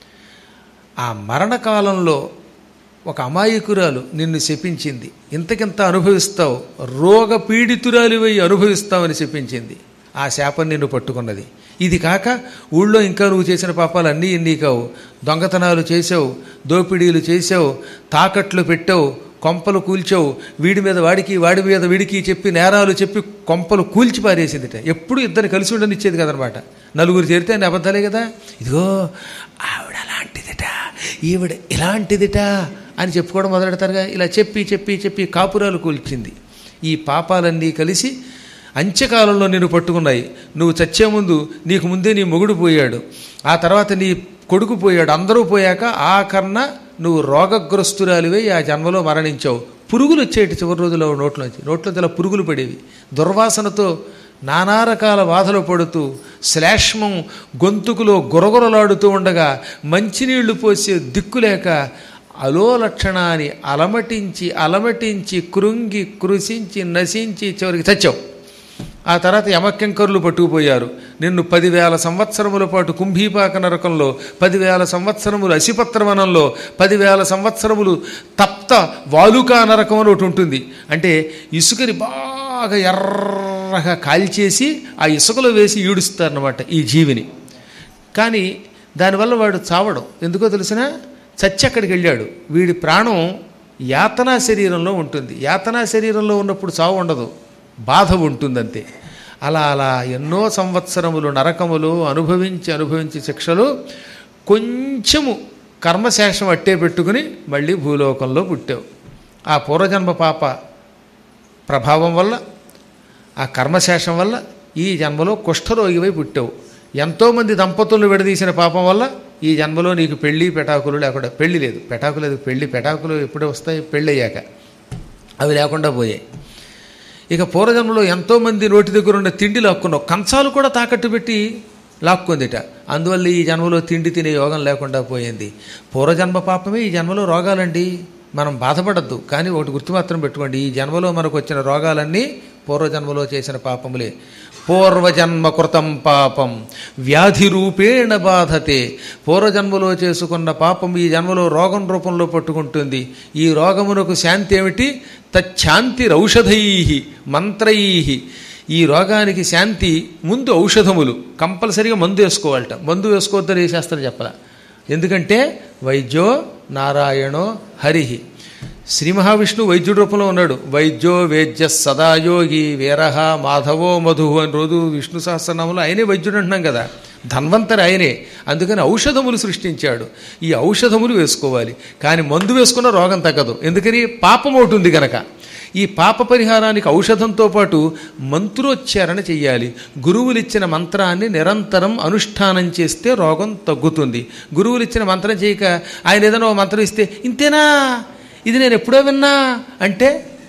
ఆ మరణకాలంలో ఒక అమాయకురాలు నిన్ను శపించింది, ఇంతకింత అనుభవిస్తావు, రోగ పీడితురాలివై అనుభవిస్తావని శపించింది. ఆ శాపం నిన్ను పట్టుకున్నది. ఇది కాక ఊళ్ళో ఇంకా నువ్వు చేసిన పాపాలు అన్నీ ఇన్ని కావు. దొంగతనాలు చేసావు, దోపిడీలు చేసావు, తాకట్లు పెట్టావు, కొంపలు కూల్చావు, వీడి మీద వాడికి వాడి మీద వీడికి చెప్పి నేరాలు చెప్పి కొంపలు కూల్చి పారేసిందిట. ఎప్పుడు ఇద్దరు కలిసి ఉండనిచ్చేది కదనమాట. నలుగురు చేరితే అన్ని అబద్ధాలే కదా. ఇదిగో ఆవిడ అలాంటిదిట, ఈవిడ ఇలాంటిదిట అని చెప్పుకోవడం మొదలెడతారుగా. ఇలా చెప్పి చెప్పి చెప్పి కాపురాలు కూల్చింది. ఈ పాపాలన్నీ కలిసి అంత్యకాలంలో నిన్ను పట్టుకున్నాయి. నువ్వు చచ్చే ముందు నీకు ముందే నీ మొగుడు పోయాడు, ఆ తర్వాత నీ కొడుకు పోయాడు, అందరూ పోయాక ఆ కర్ణ నువ్వు రోగగ్రస్తురాలివై ఆ జన్మలో మరణించావు. పురుగులు వచ్చేటి చివరి రోజుల్లో నోట్లోంచి నోట్లోంచి అలా పురుగులు పడేవి. దుర్వాసనతో నానా రకాల బాధలు పడుతూ శ్లేష్మం గొంతుకులో గురగురలాడుతూ ఉండగా మంచినీళ్లు పోసే దిక్కులేక అలోలక్షణాన్ని అలమటించి అలమటించి కృంగి కృషించి నశించి చివరికి చచ్చావు. ఆ తర్వాత యమకింకరులు పట్టుకుపోయారు నిన్ను. పదివేల సంవత్సరముల పాటు కుంభీపాక నరకంలో, పదివేల సంవత్సరములు అసిపత్రవనంలో, పదివేల సంవత్సరములు తప్త వాలుకా నరకం అని ఒకటి ఉంటుంది. అంటే ఇసుకని బాగా ఎర్రగా కాల్చేసి ఆ ఇసుకలో వేసి ఈడుస్తారన్నమాట ఈ జీవిని. కానీ దానివల్ల వాడు చావడం ఎందుకో తెలిసినా, చచ్చి అక్కడికి వెళ్ళాడు. వీడి ప్రాణం యాతనా శరీరంలో ఉంటుంది. యాతనా శరీరంలో ఉన్నప్పుడు చావు ఉండదు, బాధ ఉంటుందంతే. అలా అలా ఎన్నో సంవత్సరములు నరకములు అనుభవించి అనుభవించి శిక్షలు కొంచెము కర్మశేషం అట్టే పెట్టుకుని మళ్ళీ భూలోకంలో పుట్టావు. ఆ పూర్వజన్మ పాప ప్రభావం వల్ల, ఆ కర్మశేషం వల్ల ఈ జన్మలో కుష్ఠరోగివై పుట్టావు. ఎంతోమంది దంపతులను విడదీసిన పాపం వల్ల ఈ జన్మలో నీకు పెళ్ళి పెటాకులు లేకుండా, పెళ్ళి లేదు పెటాకు లేదు పెళ్ళి పెటాకులు ఎప్పుడే వస్తాయి, పెళ్ళి అయ్యాక అవి లేకుండా పోయాయి. ఇక పూర్వజన్మలో ఎంతోమంది నోటి దగ్గర ఉన్న తిండి లాక్కున్నావు, కంచాలు కూడా తాకట్టు పెట్టి లాక్కుందిట. అందువల్ల ఈ జన్మలో తిండి తినే యోగం లేకుండా పోయింది. పూర్వజన్మ పాపమే ఈ జన్మలో రోగాలండి. మనం బాధపడద్దు, కానీ ఒకటి గుర్తు మాత్రం పెట్టుకోండి, ఈ జన్మలో మనకు వచ్చిన రోగాలన్నీ పూర్వజన్మలో చేసిన పాపములే. పూర్వజన్మ కృతం పాపం వ్యాధి రూపేణ బాధతే. పూర్వజన్మలో చేసుకున్న పాపం ఈ జన్మలో రోగం రూపంలో పట్టుకుంటుంది. ఈ రోగమునకు శాంతి ఏమిటి? తచ్చాంతిరౌషధై మంత్రై. ఈ రోగానికి శాంతి ముందు ఔషధములు, కంపల్సరీగా మందు వేసుకోవాలట. మందు వేసుకోవద్దని శాస్త్రం చెప్పాల. ఎందుకంటే వైద్యో నారాయణో హరి. శ్రీ మహావిష్ణువు వైద్యుడి రూపంలో ఉన్నాడు. వైద్యో వేద్య సదాయోగి వీరహ మాధవో మధు అని రోజు విష్ణు సహస్రనామంలో ఆయనే వైద్యుడు అంటున్నాం కదా. ధన్వంతరి ఆయనే. అందుకని ఔషధములు సృష్టించాడు. ఈ ఔషధములు వేసుకోవాలి, కానీ మందు వేసుకున్న రోగం తగ్గదు. ఎందుకని? పాపం ఒకటి ఉంది గనక. ఈ పాప పరిహారానికి ఔషధంతో పాటు మంత్రోచ్చారణ చెయ్యాలి. గురువులు ఇచ్చిన మంత్రాన్ని నిరంతరం అనుష్ఠానం చేస్తే రోగం తగ్గుతుంది. గురువులు ఇచ్చిన మంత్రం చేయక ఆయన ఏదైనా మంత్రం ఇస్తే ఇంతేనా, ఇది నేను ఎప్పుడో విన్నా అంటే,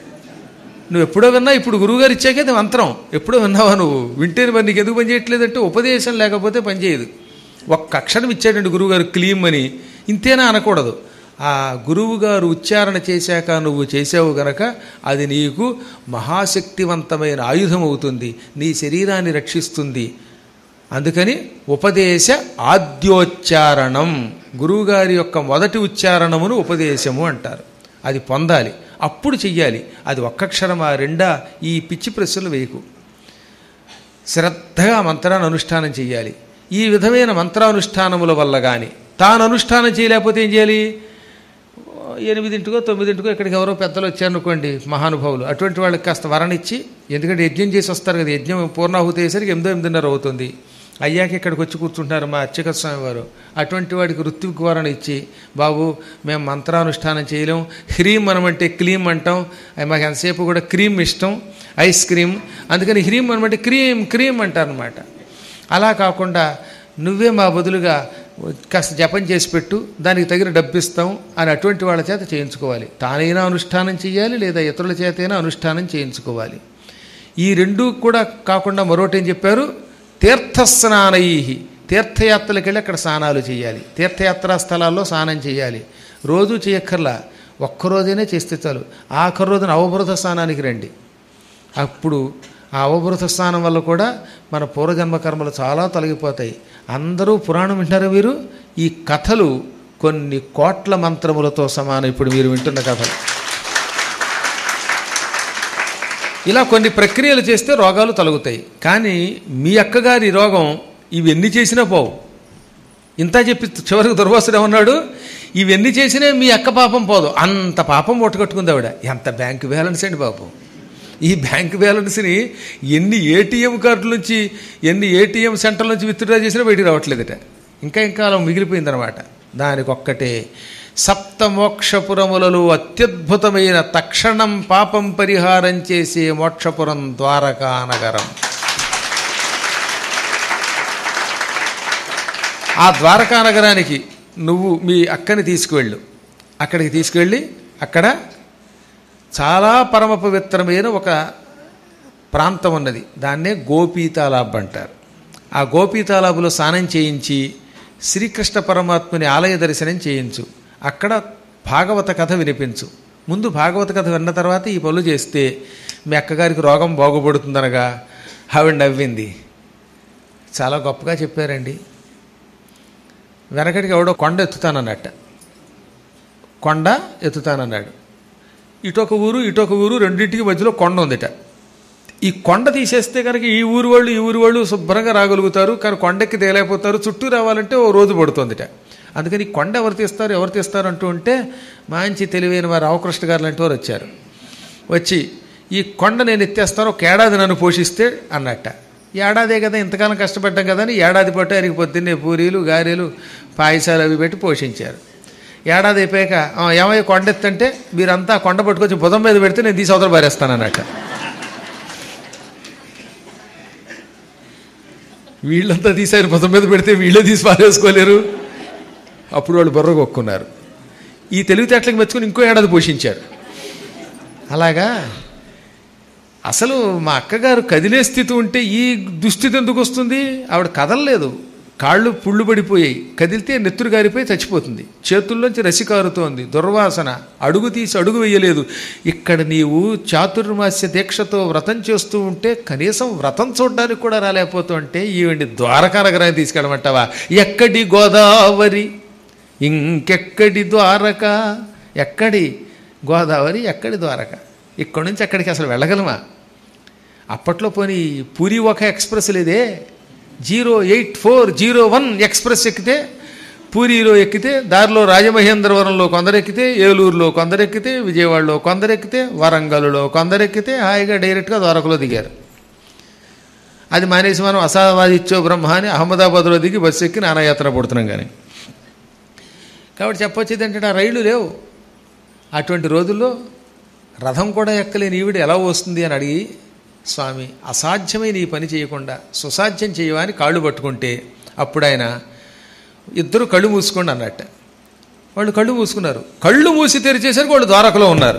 నువ్వు ఎప్పుడో విన్నా, ఇప్పుడు గురువుగారు ఇచ్చాకే మంత్రం ఎప్పుడో విన్నావా నువ్వు? వింటేనే మరి నీకు ఎందుకు పనిచేయట్లేదంటే ఉపదేశం లేకపోతే పనిచేయదు. ఒక్క అక్షరం ఇచ్చాడండి గురువుగారు క్లీమ్ అని, ఇంతేనా అనకూడదు. ఆ గురువుగారు ఉచ్చారణ చేశాక నువ్వు చేసావు గనక అది నీకు మహాశక్తివంతమైన ఆయుధం అవుతుంది, నీ శరీరాన్ని రక్షిస్తుంది. అందుకని ఉపదేశ ఆద్యోచ్చారణం, గురువుగారి యొక్క మొదటి ఉచ్చారణమును ఉపదేశము అంటారు. అది పొందాలి, అప్పుడు చెయ్యాలి. అది ఒక్కక్షరమా రెండా ఈ పిచ్చి ప్రశ్నలు వేయకు. శ్రద్ధగా మంత్రాన్ని అనుష్ఠానం చెయ్యాలి. ఈ విధమైన మంత్రానుష్ఠానముల వల్ల కానీ తాను అనుష్ఠానం చేయలేకపోతే ఏం చేయాలి? ఎనిమిదింటికో తొమ్మిదింటికో ఇక్కడికి ఎవరో పెద్దలు వచ్చారనుకోండి, మహానుభావులు, అటువంటి వాళ్ళకి కాస్త వరణ ఇచ్చి, ఎందుకంటే యజ్ఞం చేసి వస్తారు కదా, యజ్ఞం పూర్ణాహుతి అయ్యేసరికి ఎనిమిదో ఎనిమిదిన్నర అవుతుంది. అయ్యాక ఇక్కడికి వచ్చి కూర్చుంటారు మా అర్చక స్వామి వారు. అటువంటి వాడికి ఋత్విక్ వరణ ఇచ్చి, బాబు మేము మంత్రానుష్ఠానం చేయలేం, హ్రీం అనమంటే క్లీమ్ అంటాం, మాకు ఎంతసేపు కూడా క్రీమ్ ఇష్టం, ఐస్ క్రీమ్, అందుకని హ్రీం అనమంటే క్రీమ్ క్రీమ్ అంటారనమాట. అలా కాకుండా నువ్వే మా బదులుగా కాస్త జపం చేసి పెట్టు, దానికి తగిన డబ్బిస్తాం అని అటువంటి వాళ్ళ చేత చేయించుకోవాలి. తానైనా అనుష్ఠానం చేయాలి, లేదా ఇతరుల చేతైనా అనుష్ఠానం చేయించుకోవాలి. ఈ రెండూ కూడా కాకుండా మరొకటి ఏం చెప్పారు? తీర్థస్నానై, తీర్థయాత్రలకు వెళ్ళి అక్కడ స్నానాలు చేయాలి. తీర్థయాత్రా స్థలాల్లో స్నానం చేయాలి. రోజు చేయక్కర్లా, ఒక్కరోజైనా చేస్తే చాలు. ఆఖరి రోజున అవబృత స్నానానికి రండి. అప్పుడు ఆ అవబృత స్నానం వల్ల కూడా మన పూర్వజన్మ కర్మలు చాలా తొలగిపోతాయి. అందరూ పురాణం వింటారు మీరు. ఈ కథలు కొన్ని కోట్ల మంత్రములతో సమానం. ఇప్పుడు మీరు వింటున్న కథలు ఇలా కొన్ని ప్రక్రియలు చేస్తే రోగాలు తొలగుతాయి. కానీ మీ అక్కగారి రోగం ఇవన్నీ చేసినా పోవు. ఇంత చెప్పి చివరికి దుర్వాసుడు ఏమన్నాడు? ఇవన్నీ చేసినా మీ అక్క పాపం పోదు. అంత పాపం ఒట్టుకట్టుకుంది ఆవిడ. ఎంత బ్యాంకు బ్యాలెన్స్ అండి బాబు! ఈ బ్యాంక్ బ్యాలెన్స్ని ఎన్ని ఏటీఎం కార్డుల నుంచి, ఎన్ని ఏటీఎం సెంటర్ల నుంచి విత్డ్రా చేసినా బయటికి రావట్లేదట. ఇంకా ఇంకా అలా మిగిలిపోయిందనమాట. దానికొక్కటే సప్తమోక్షపురములలో అత్యద్భుతమైన తక్షణం పాపం పరిహారం చేసే మోక్షపురం ద్వారకా నగరం. ఆ ద్వారకా నగరానికి నువ్వు మీ అక్కని తీసుకువెళ్ళు. అక్కడికి తీసుకువెళ్ళి అక్కడ చాలా పరమ పవిత్రమైన ఒక ప్రాంతం ఉన్నది. దాన్నే గోపీతాలాబ్ అంటారు. ఆ గోపీతాలాబులో స్నానం చేయించి శ్రీకృష్ణ పరమాత్ముని ఆలయ దర్శనం చేయించు. అక్కడ భాగవత కథ వినిపించు. ముందు భాగవత కథ విన్న తర్వాత ఈ పనులు చేస్తే మీ అక్కగారికి రోగం బాగుపడుతుందనగా ఆవిడ నవ్వింది. చాలా గొప్పగా చెప్పారండి. వెనకటికి ఎవడో కొండ ఎత్తుతానన్నట్ట. కొండ ఎత్తుతానన్నాడు. ఇటొక ఊరు ఇటొక ఊరు రెండింటికి మధ్యలో కొండ ఉందిట. ఈ కొండ తీసేస్తే కనుక ఈ ఊరు వాళ్ళు ఈ ఊరు వాళ్ళు శుభ్రంగా రాగలుగుతారు. కానీ కొండెక్కి తేలేకపోతారు. చుట్టూ రావాలంటే ఓ రోజు పడుతుందిట. అందుకని ఈ కొండ ఎవరు తీస్తారు ఎవరు తీస్తారు అంటూ ఉంటే మంచి తెలివైన వారు రామకృష్ణ గారు లాంటి వారు వచ్చారు. వచ్చి ఈ కొండ నేను ఎత్తేస్తాను, ఒక ఏడాది నన్ను పోషిస్తే అన్నట్ట. ఏడాదే కదా, ఇంతకాలం కష్టపడ్డాం కదా అని ఏడాది పాటు ఆయనకి పొద్దున్నే పూరీలు గారెలు పాయసాలు అవి పెట్టి పోషించారు. ఏడాది అయిపోయాక ఏమయ్య కొండ ఎత్తంటే మీరంతా కొండ పట్టుకొచ్చి బుధం మీద పెడితే నేను తీసి అవతల పారేస్తాను అన్నట్ట. వీళ్ళంతా తీసారు, బుధం మీద పెడితే వీళ్ళే తీసి పారేసుకోలేరు. అప్పుడు వాళ్ళు బుర్ర కొక్కున్నారు. ఈ తెలివితేటలకు మెచ్చుకొని ఇంకో ఏడాది పోషించారు. అలాగా అసలు మా అక్కగారు కదిలే స్థితి ఉంటే ఈ దుస్థితి ఎందుకు వస్తుంది? ఆవిడ కదలలేదు, కాళ్ళు పుళ్ళు పడిపోయాయి, కదిలితే నెత్తురు గారిపోయి చచ్చిపోతుంది, చేతుల్లోంచి రసి కారుతోంది, దుర్వాసన, అడుగు తీసి అడుగు వేయలేదు. ఇక్కడ నీవు చాతుర్మాస్య దీక్షతో వ్రతం చేస్తూ ఉంటే కనీసం వ్రతం చూడడానికి కూడా రాలేకపోతూ ఉంటే ఈవిడ్ని ద్వారకా నగరాన్ని తీసుకెళ్ళమంటావా? ఎక్కడి గోదావరి ఇంకెక్కడి ద్వారక, ఎక్కడి గోదావరి ఎక్కడి ద్వారక, ఇక్కడి నుంచి అక్కడికి అసలు వెళ్ళగలమా? అప్పట్లో పోనీ పూరి ఒక ఎక్స్ప్రెస్ లేదే, zero eight four zero one express ఎక్కితే పూరిలో ఎక్కితే దారిలో రాజమహేంద్రవరంలో కొందరెక్కితే, ఏలూరులో కొందరెక్కితే, విజయవాడలో కొందరెక్కితే, వరంగల్లో కొందరెక్కితే హాయిగా డైరెక్ట్గా ద్వారకలో దిగారు. అది మానేసి మనం అసావాదిత్యో బ్రహ్మ అని అహ్మదాబాద్లో దిగి బస్సు ఎక్కి నానాయాత్ర పడుతున్నాం. కానీ కాబట్టి చెప్పొచ్చేది ఏంటంటే ఆ రైళ్లు లేవు. అటువంటి రోజుల్లో రథం కూడా ఎక్కలేని ఈవిడ ఎలా వస్తుంది అని అడిగి, స్వామి అసాధ్యమైన ఈ పని చేయకుండా సుసాధ్యం చేయవా అని కాళ్ళు పట్టుకుంటే అప్పుడు ఆయన ఇద్దరు కళ్ళు మూసుకోండి అన్నట్ట. వాళ్ళు కళ్ళు మూసుకున్నారు. కళ్ళు మూసి తెరిచేసరికి వాళ్ళు ద్వారకలో ఉన్నారు.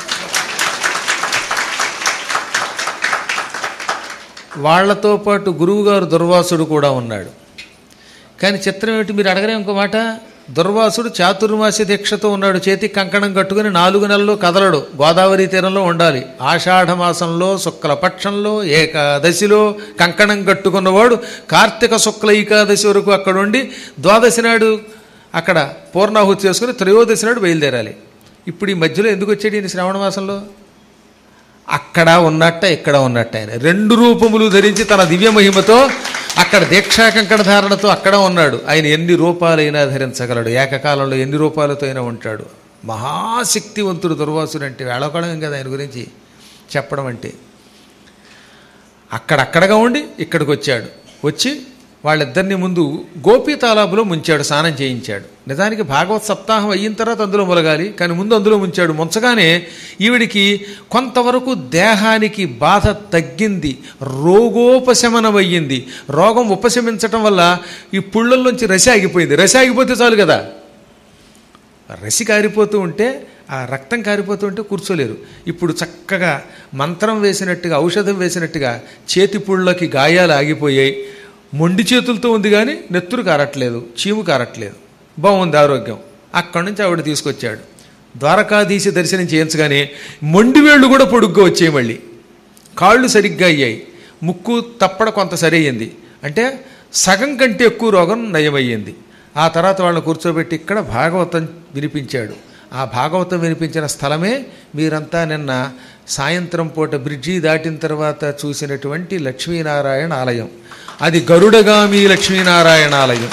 వాళ్లతో పాటు గురువుగారు దుర్వాసుడు కూడా ఉన్నాడు. కానీ చిత్రం ఏమిటి మీరు అడగరే ఇంకో మాట, దుర్వాసుడు చాతుర్మాస్య దీక్షతో ఉన్నాడు. చేతికి కంకణం కట్టుకుని నాలుగు నెలలు కదలడు, గోదావరి తీరంలో ఉండాలి. ఆషాఢ మాసంలో శుక్లపక్షంలో ఏకాదశిలో కంకణం కట్టుకున్నవాడు కార్తీక శుక్ల ఏకాదశి వరకు అక్కడ ఉండి ద్వాదశి నాడు అక్కడ పూర్ణాహుతి చేసుకుని త్రయోదశి నాడు బయలుదేరాలి. ఇప్పుడు ఈ మధ్యలో ఎందుకు వచ్చాడు ఈయన శ్రావణ మాసంలో? అక్కడ ఉన్నట్ట ఇక్కడ ఉన్నట్ట ఆయన రెండు రూపములు ధరించి తన దివ్య మహిమతో అక్కడ దీక్షా కంకణ ధారణతో అక్కడ ఉన్నాడు. ఆయన ఎన్ని రూపాలైనా ధరించగలడు, ఏకకాలంలో ఎన్ని రూపాలతో అయినా ఉంటాడు. మహాశక్తివంతుడు దుర్వాసుడు అంటే వేళకోళం కదా ఆయన గురించి చెప్పడం అంటే. అక్కడక్కడగా ఉండి ఇక్కడికి వచ్చాడు. వచ్చి వాళ్ళిద్దరిని ముందు గోపీ తాలాబులో ముంచాడు, స్నానం చేయించాడు. నిజానికి భాగవత్ సప్తాహం అయిన తర్వాత అందులో మొలగాలి, కానీ ముందు అందులో ముంచాడు. ముంచగానే ఈవిడికి కొంతవరకు దేహానికి బాధ తగ్గింది, రోగోపశమనం అయ్యింది. రోగం ఉపశమించటం వల్ల ఈ పుళ్ళల్లోంచి రసి ఆగిపోయింది. రసి ఆగిపోతే చాలు కదా, రసి కారిపోతూ ఉంటే ఆ రక్తం కారిపోతూ ఉంటే కూర్చోలేరు. ఇప్పుడు చక్కగా మంత్రం వేసినట్టుగా ఔషధం వేసినట్టుగా చేతి పుళ్ళకి గాయాలు ఆగిపోయాయి. మొండి చేతులతో ఉంది కానీ నెత్తురు కారట్లేదు, చీము కారట్లేదు, బాగుంది ఆరోగ్యం. అక్కడి నుంచి ఆవిడ తీసుకొచ్చాడు. ద్వారకాధీశ దర్శనం చేయించగానే మొండి వేళ్ళు కూడా పొడుగ్గా వచ్చాయి, మళ్ళీ కాళ్ళు సరిగ్గా అయ్యాయి, ముక్కు తప్పడ కొంత సరి అయ్యింది. అంటే సగం కంటే ఎక్కువ రోగం నయమయ్యింది. ఆ తర్వాత వాళ్ళని కూర్చోబెట్టి ఇక్కడ భాగవతం వినిపించాడు. ఆ భాగవతం వినిపించిన స్థలమే మీరంతా నిన్న సాయంత్రం పూట బ్రిడ్జి దాటిన తర్వాత చూసినటువంటి లక్ష్మీనారాయణ ఆలయం. అది గరుడగామి లక్ష్మీనారాయణ ఆలయం.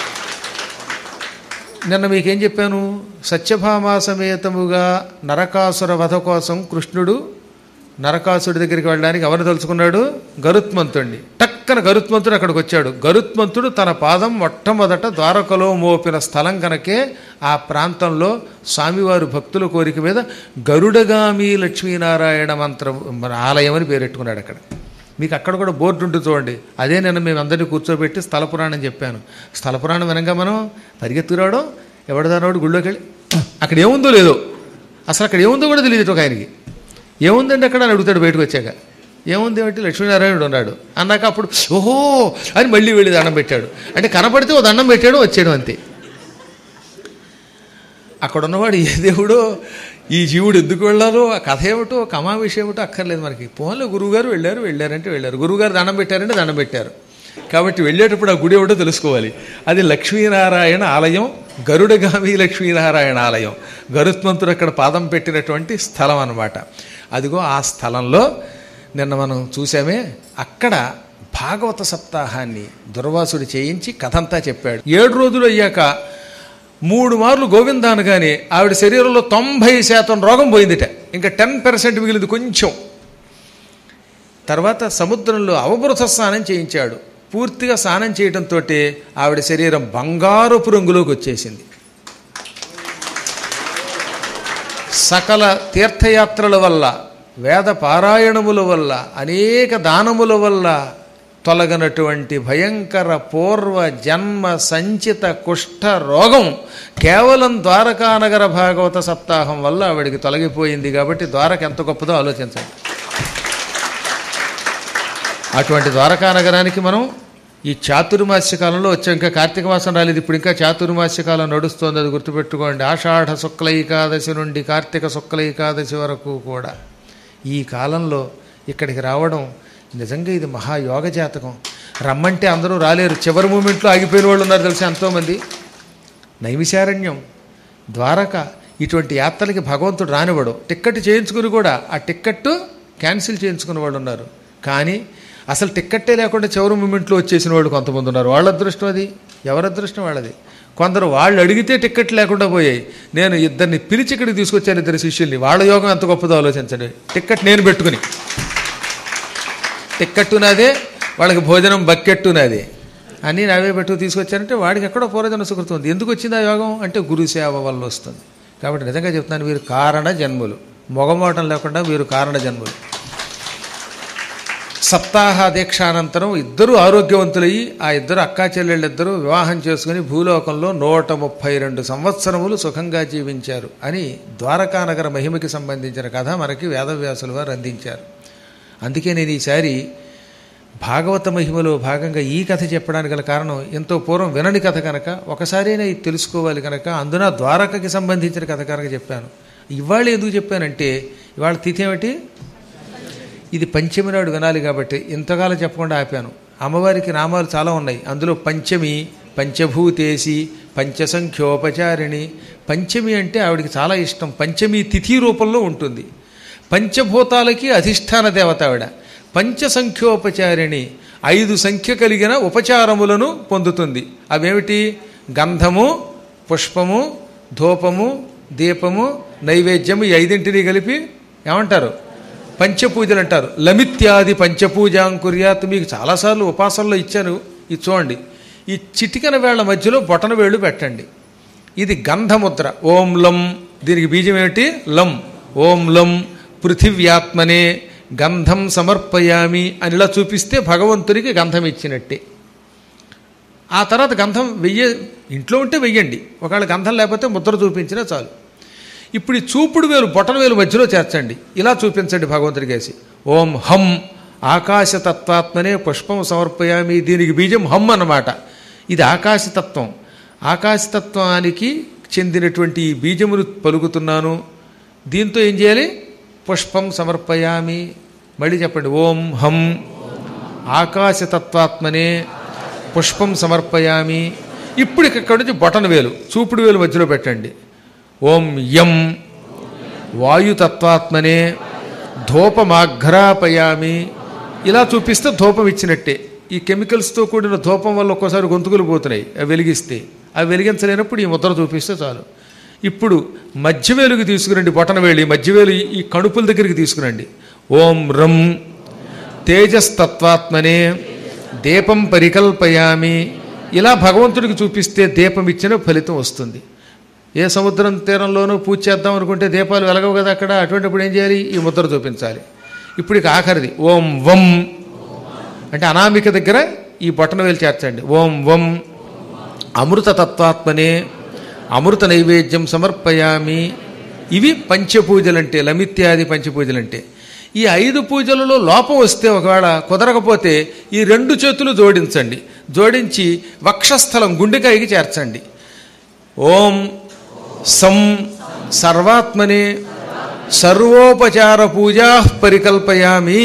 నిన్న మీకేం చెప్పాను? సత్యభామా సమేతముగా నరకాసుర వధ కోసం కృష్ణుడు నరకాసుడి దగ్గరికి వెళ్ళడానికి ఎవరిని తలుచుకున్నాడు? గరుత్మంతుడిని. టక్కన గరుత్మంతుడు అక్కడికి వచ్చాడు. గరుత్మంతుడు తన పాదం మొట్టమొదట ద్వారకలో మోపిన స్థలం కనుకే ఆ ప్రాంతంలో స్వామివారి భక్తుల కోరిక మీద గరుడగామి లక్ష్మీనారాయణ మంత్రం ఆలయం అని పేరెట్టుకున్నాడు. అక్కడ మీకు అక్కడ కూడా బోర్డు ఉంటుంది చూడండి. అదే నేను మేము అందరినీ కూర్చోబెట్టి స్థల పురాణం చెప్పాను. స్థల పురాణం వినంగా మనం పరిగెత్తుకురావడం, ఎవడదానోడు గుళ్ళోకి వెళ్ళి అక్కడ ఏముందో లేదో, అసలు అక్కడ ఏముందో కూడా తెలియదు ఒక ఆయనకి. ఏముందండి అక్కడ అని అడుగుతాడు బయటకు వచ్చాక. ఏముంది ఏమిటి లక్ష్మీనారాయణుడు ఉన్నాడు అన్నాక అప్పుడు ఓహో అని మళ్ళీ వెళ్ళి దండం పెట్టాడు. అంటే కనపడితే ఓ దండం పెట్టాడు వచ్చాడు అంతే. అక్కడ ఉన్నవాడు ఏ దేవుడో ఈ జీవుడు ఎందుకు వెళ్ళాలో ఆ కథ ఏమిటో కమావిషయం ఏమిటో అక్కర్లేదు మనకి. పోన్లో గురువుగారు వెళ్ళారు వెళ్ళారంటే వెళ్ళారు, గురువుగారు దండం పెట్టారంటే దండం పెట్టారు. కాబట్టి వెళ్ళేటప్పుడు ఆ గుడి ఏమిటో తెలుసుకోవాలి. అది లక్ష్మీనారాయణ ఆలయం, గరుడగామి లక్ష్మీనారాయణ ఆలయం. గరుత్మంతుడు అక్కడ పాదం పెట్టినటువంటి స్థలం అన్నమాట. అదిగో ఆ స్థలంలో నిన్న మనం చూసామే, అక్కడ భాగవత సప్తాహాన్ని దుర్వాసుడు చేయించి కథంతా చెప్పాడు. ఏడు రోజులు అయ్యాక మూడు మార్లు గోవింద అనగానే ఆవిడ శరీరంలో తొంభై శాతం రోగం పోయిందిట, ఇంకా టెన్ పర్సెంట్ మిగిలింది కొంచెం. తర్వాత సముద్రంలో అవబృత స్నానం చేయించాడు. పూర్తిగా స్నానం చేయడంతో ఆవిడ శరీరం బంగారపు రంగులోకి వచ్చేసింది. సకల తీర్థయాత్రల వల్ల, వేద పారాయణముల వల్ల, అనేక దానముల వల్ల తొలగనటువంటి భయంకర పూర్వ జన్మ సంచిత కుష్ఠ రోగం కేవలం ద్వారకానగర భాగవత సప్తాహం వల్ల ఆవిడికి తొలగిపోయింది. కాబట్టి ద్వారక ఎంత గొప్పదో ఆలోచించండి. అటువంటి ద్వారకానగరానికి మనం ఈ చాతుర్మాస్య కాలంలో వచ్చాం. ఇంకా కార్తీక మాసం రాలేదు, ఇప్పుడు ఇంకా చాతుర్మాస్య కాలం నడుస్తోంది, అది గుర్తుపెట్టుకోండి. ఆషాఢ శుక్ల ఏకాదశి నుండి కార్తీక శుక్ల ఏకాదశి వరకు కూడా ఈ కాలంలో ఇక్కడికి రావడం నిజంగా ఇది మహాయోగ జాతకం. రమ్మంటే అందరూ రాలేరు, చివరి మూమెంట్లో ఆగిపోయిన వాళ్ళు ఉన్నారు తెలిసి ఎంతోమంది. నైమిశారణ్యం, ద్వారక ఇటువంటి యాత్రలకి భగవంతుడు రానివ్వడు. టిక్కెట్ చేయించుకుని కూడా ఆ టిక్కెట్టు క్యాన్సిల్ చేయించుకునే వాళ్ళు ఉన్నారు. కానీ అసలు టిక్కెట్టే లేకుండా చివరి మూమెంట్లో వచ్చేసిన వాళ్ళు కొంతమంది ఉన్నారు. వాళ్ళ అదృష్టం అది, ఎవరి అదృష్టం వాళ్ళది. కొందరు వాళ్ళు అడిగితే టిక్కెట్ లేకుండా పోయాయి. నేను ఇద్దరిని పిలిచి ఇక్కడికి తీసుకొచ్చాను, ఇద్దరు శిష్యుల్ని. వాళ్ళ యోగం ఎంత గొప్పదో ఆలోచించండి. టిక్కెట్ నేను పెట్టుకుని, టిక్కెట్టు నాదే, వాళ్ళకి భోజనం బక్కెట్టు నాదే అని నావే పెట్టుకు తీసుకొచ్చారంటే వాడికి ఎక్కడో పూర్వజన్మ సుకృతం ఉంది. ఎందుకు వచ్చింది ఆ యోగం అంటే గురుసేవ వల్ల వస్తుంది. కాబట్టి నిజంగా చెప్తున్నాను, వీరు కారణ జన్ములు, మొగమోటం లేకుండా వీరు కారణ జన్ములు. సప్తాహ దీక్షానంతరం ఇద్దరు ఆరోగ్యవంతులయ్యి ఆ ఇద్దరు అక్కా చెల్లెళ్ళిద్దరూ వివాహం చేసుకుని భూలోకంలో నూట ముప్పై రెండు సంవత్సరములు సుఖంగా జీవించారు అని ద్వారకానగర మహిమకి సంబంధించిన కథ మనకి వేదవ్యాసులు వారు అందించారు. అందుకే నేను ఈసారి భాగవత మహిమలో భాగంగా ఈ కథ చెప్పడానికి గల కారణం, ఎంతో పూర్వం వినని కథ కనుక ఒకసారైనా ఇది తెలుసుకోవాలి కనుక, అందున ద్వారకకి సంబంధించిన కథ కనుక చెప్పాను. ఇవాళ ఎందుకు చెప్పానంటే ఇవాళ తిథి ఏమిటి, ఇది పంచమి నాడు వినాలి కాబట్టి ఇంతకాలం చెప్పకుండా ఆపాను. అమ్మవారికి నామాలు చాలా ఉన్నాయి, అందులో పంచమి, పంచభూతేసి, పంచసంఖ్యోపచారిణి. పంచమి అంటే ఆవిడికి చాలా ఇష్టం, పంచమి తిథి రూపంలో ఉంటుంది. పంచభూతాలకి అధిష్టాన దేవత ఆవిడ. పంచసంఖ్యోపచారిణి, ఐదు సంఖ్య కలిగిన ఉపచారములను పొందుతుంది. అవేమిటి, గంధము, పుష్పము, ధూపము, దీపము, నైవేద్యము. ఈ ఐదింటిని కలిపి ఏమంటారు, పంచపూజలు అంటారు. లమిత్యాది పంచపూజాంకుర్యాత్. మీకు చాలాసార్లు ఉపాసనలో ఇచ్చాను, ఇది చూడండి. ఈ చిటికన వేళ్ల మధ్యలో బొటన వేళ్ళు పెట్టండి. ఇది గంధముద్ర. ఓం లం, దీనికి బీజం ఏమిటి, లం. ఓం లం పృథివ్యాత్మనే గంధం సమర్పయామి అని ఇలా చూపిస్తే భగవంతుడికి గంధం ఇచ్చినట్టే. ఆ తర్వాత గంధం వెయ్య, ఇంట్లో ఉంటే వెయ్యండి, ఒకవేళ గంధం లేకపోతే ముద్ర చూపించినా చాలు. ఇప్పుడు ఈ చూపుడు వేలు బొటన వేలు మధ్యలో చేర్చండి, ఇలా చూపించండి భగవంతుడికి వేసి. ఓం హం ఆకాశతత్వాత్మనే పుష్పం సమర్పయామి. దీనికి బీజం హం అన్నమాట. ఇది ఆకాశతత్వం. ఆకాశతత్వానికి చెందినటువంటి ఈ బీజమును పలుకుతున్నాను. దీంతో ఏం చేయాలి, పుష్పం సమర్పయామి. మళ్ళీ చెప్పండి, ఓం హం ఆకాశతత్వాత్మనే పుష్పం సమర్పయామి. ఇప్పుడు ఇక్కడ నుంచి బొటన వేలు చూపుడు వేలు మధ్యలో పెట్టండి. ఓం యం వాయుతత్వాత్మనే ధూపమాఘ్రాపయామి. ఇలా చూపిస్తే ధూపం ఇచ్చినట్టే. ఈ కెమికల్స్తో కూడిన ధూపం వల్ల ఒక్కోసారి గొంతుకులు పోతున్నాయి, అవి వెలిగిస్తే. అవి వెలిగించలేనప్పుడు ఈ ముద్ర చూపిస్తే చాలు. ఇప్పుడు మధ్యవేలుకి తీసుకురండి, బొటన వేలు ఈ మధ్యవేలు ఈ కణుపుల దగ్గరికి తీసుకురండి. ఓం రం తేజస్తత్వాత్మనే దీపం పరికల్పయామి. ఇలా భగవంతుడికి చూపిస్తే దీపం ఇచ్చిన ఫలితం వస్తుంది. ఏ సముద్రం తీరంలోనూ పూజ చేద్దాం అనుకుంటే దీపాలు వెలగవు కదా అక్కడ, అటువంటిప్పుడు ఏం చేయాలి, ఈ ముద్ర చూపించాలి. ఇప్పుడు ఇక ఆఖరిది ఓం వం అంటే అనామిక దగ్గర ఈ బొటన వేలు చేర్చండి. ఓం వం అమృతతత్వాత్మనే అమృత నైవేద్యం సమర్పయామి. ఇవి పంచపూజలంటే, లమిత్యాది పంచపూజలంటే. ఈ ఐదు పూజలలో లోపం వస్తే ఒకవేళ కుదరకపోతే ఈ రెండు చేతులు జోడించండి. జోడించి వక్షస్థలం గుండెకాయకి చేర్చండి. ఓం సం సర్వాత్మనే సర్వోపచార పూజా పరికల్పయామి.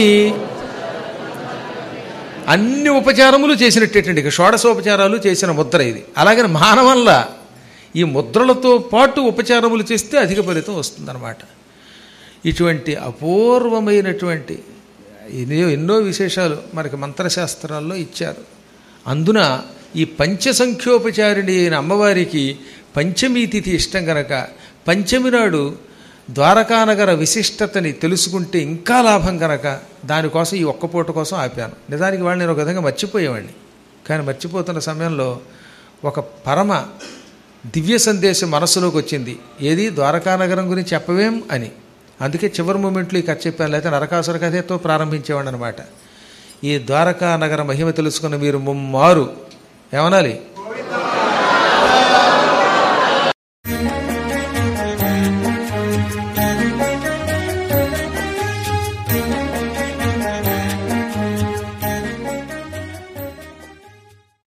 అన్ని ఉపచారములు చేసినట్టేటండి, ఇక షోడశోపచారాలు చేసిన ముద్ర ఇది. అలాగని మానవల్ల ఈ ముద్రలతో పాటు ఉపచారములు చేస్తే అధిక ఫలితం వస్తుందన్నమాట. ఇటువంటి అపూర్వమైనటువంటి ఎన్నో ఎన్నో విశేషాలు మనకి మంత్రశాస్త్రాల్లో ఇచ్చారు. అందున ఈ పంచసంఖ్యోపచారిణి అయిన అమ్మవారికి పంచమీ తిథి ఇష్టం కనుక పంచమి నాడు ద్వారకానగర విశిష్టతని తెలుసుకుంటే ఇంకా లాభం కనుక దానికోసం ఈ ఒక్క పూట కోసం ఆపాను. నిజానికి వాళ్ళు నేను ఒక విధంగా మర్చిపోయేవాడిని. కానీ మర్చిపోతున్న సమయంలో ఒక పరమ దివ్య సందేశం మనస్సులోకి వచ్చింది. ఏది ద్వారకానగరం గురించి చెప్పవేం అని. అందుకే చివరి మూమెంట్లో ఈ కథ చెప్పాను, లేకపోతే నరకాసుర కథతో ప్రారంభించేవాడు అనమాట. ఈ ద్వారకానగర మహిమ తెలుసుకున్న మీరు ముమ్మారు ఏమనాలి?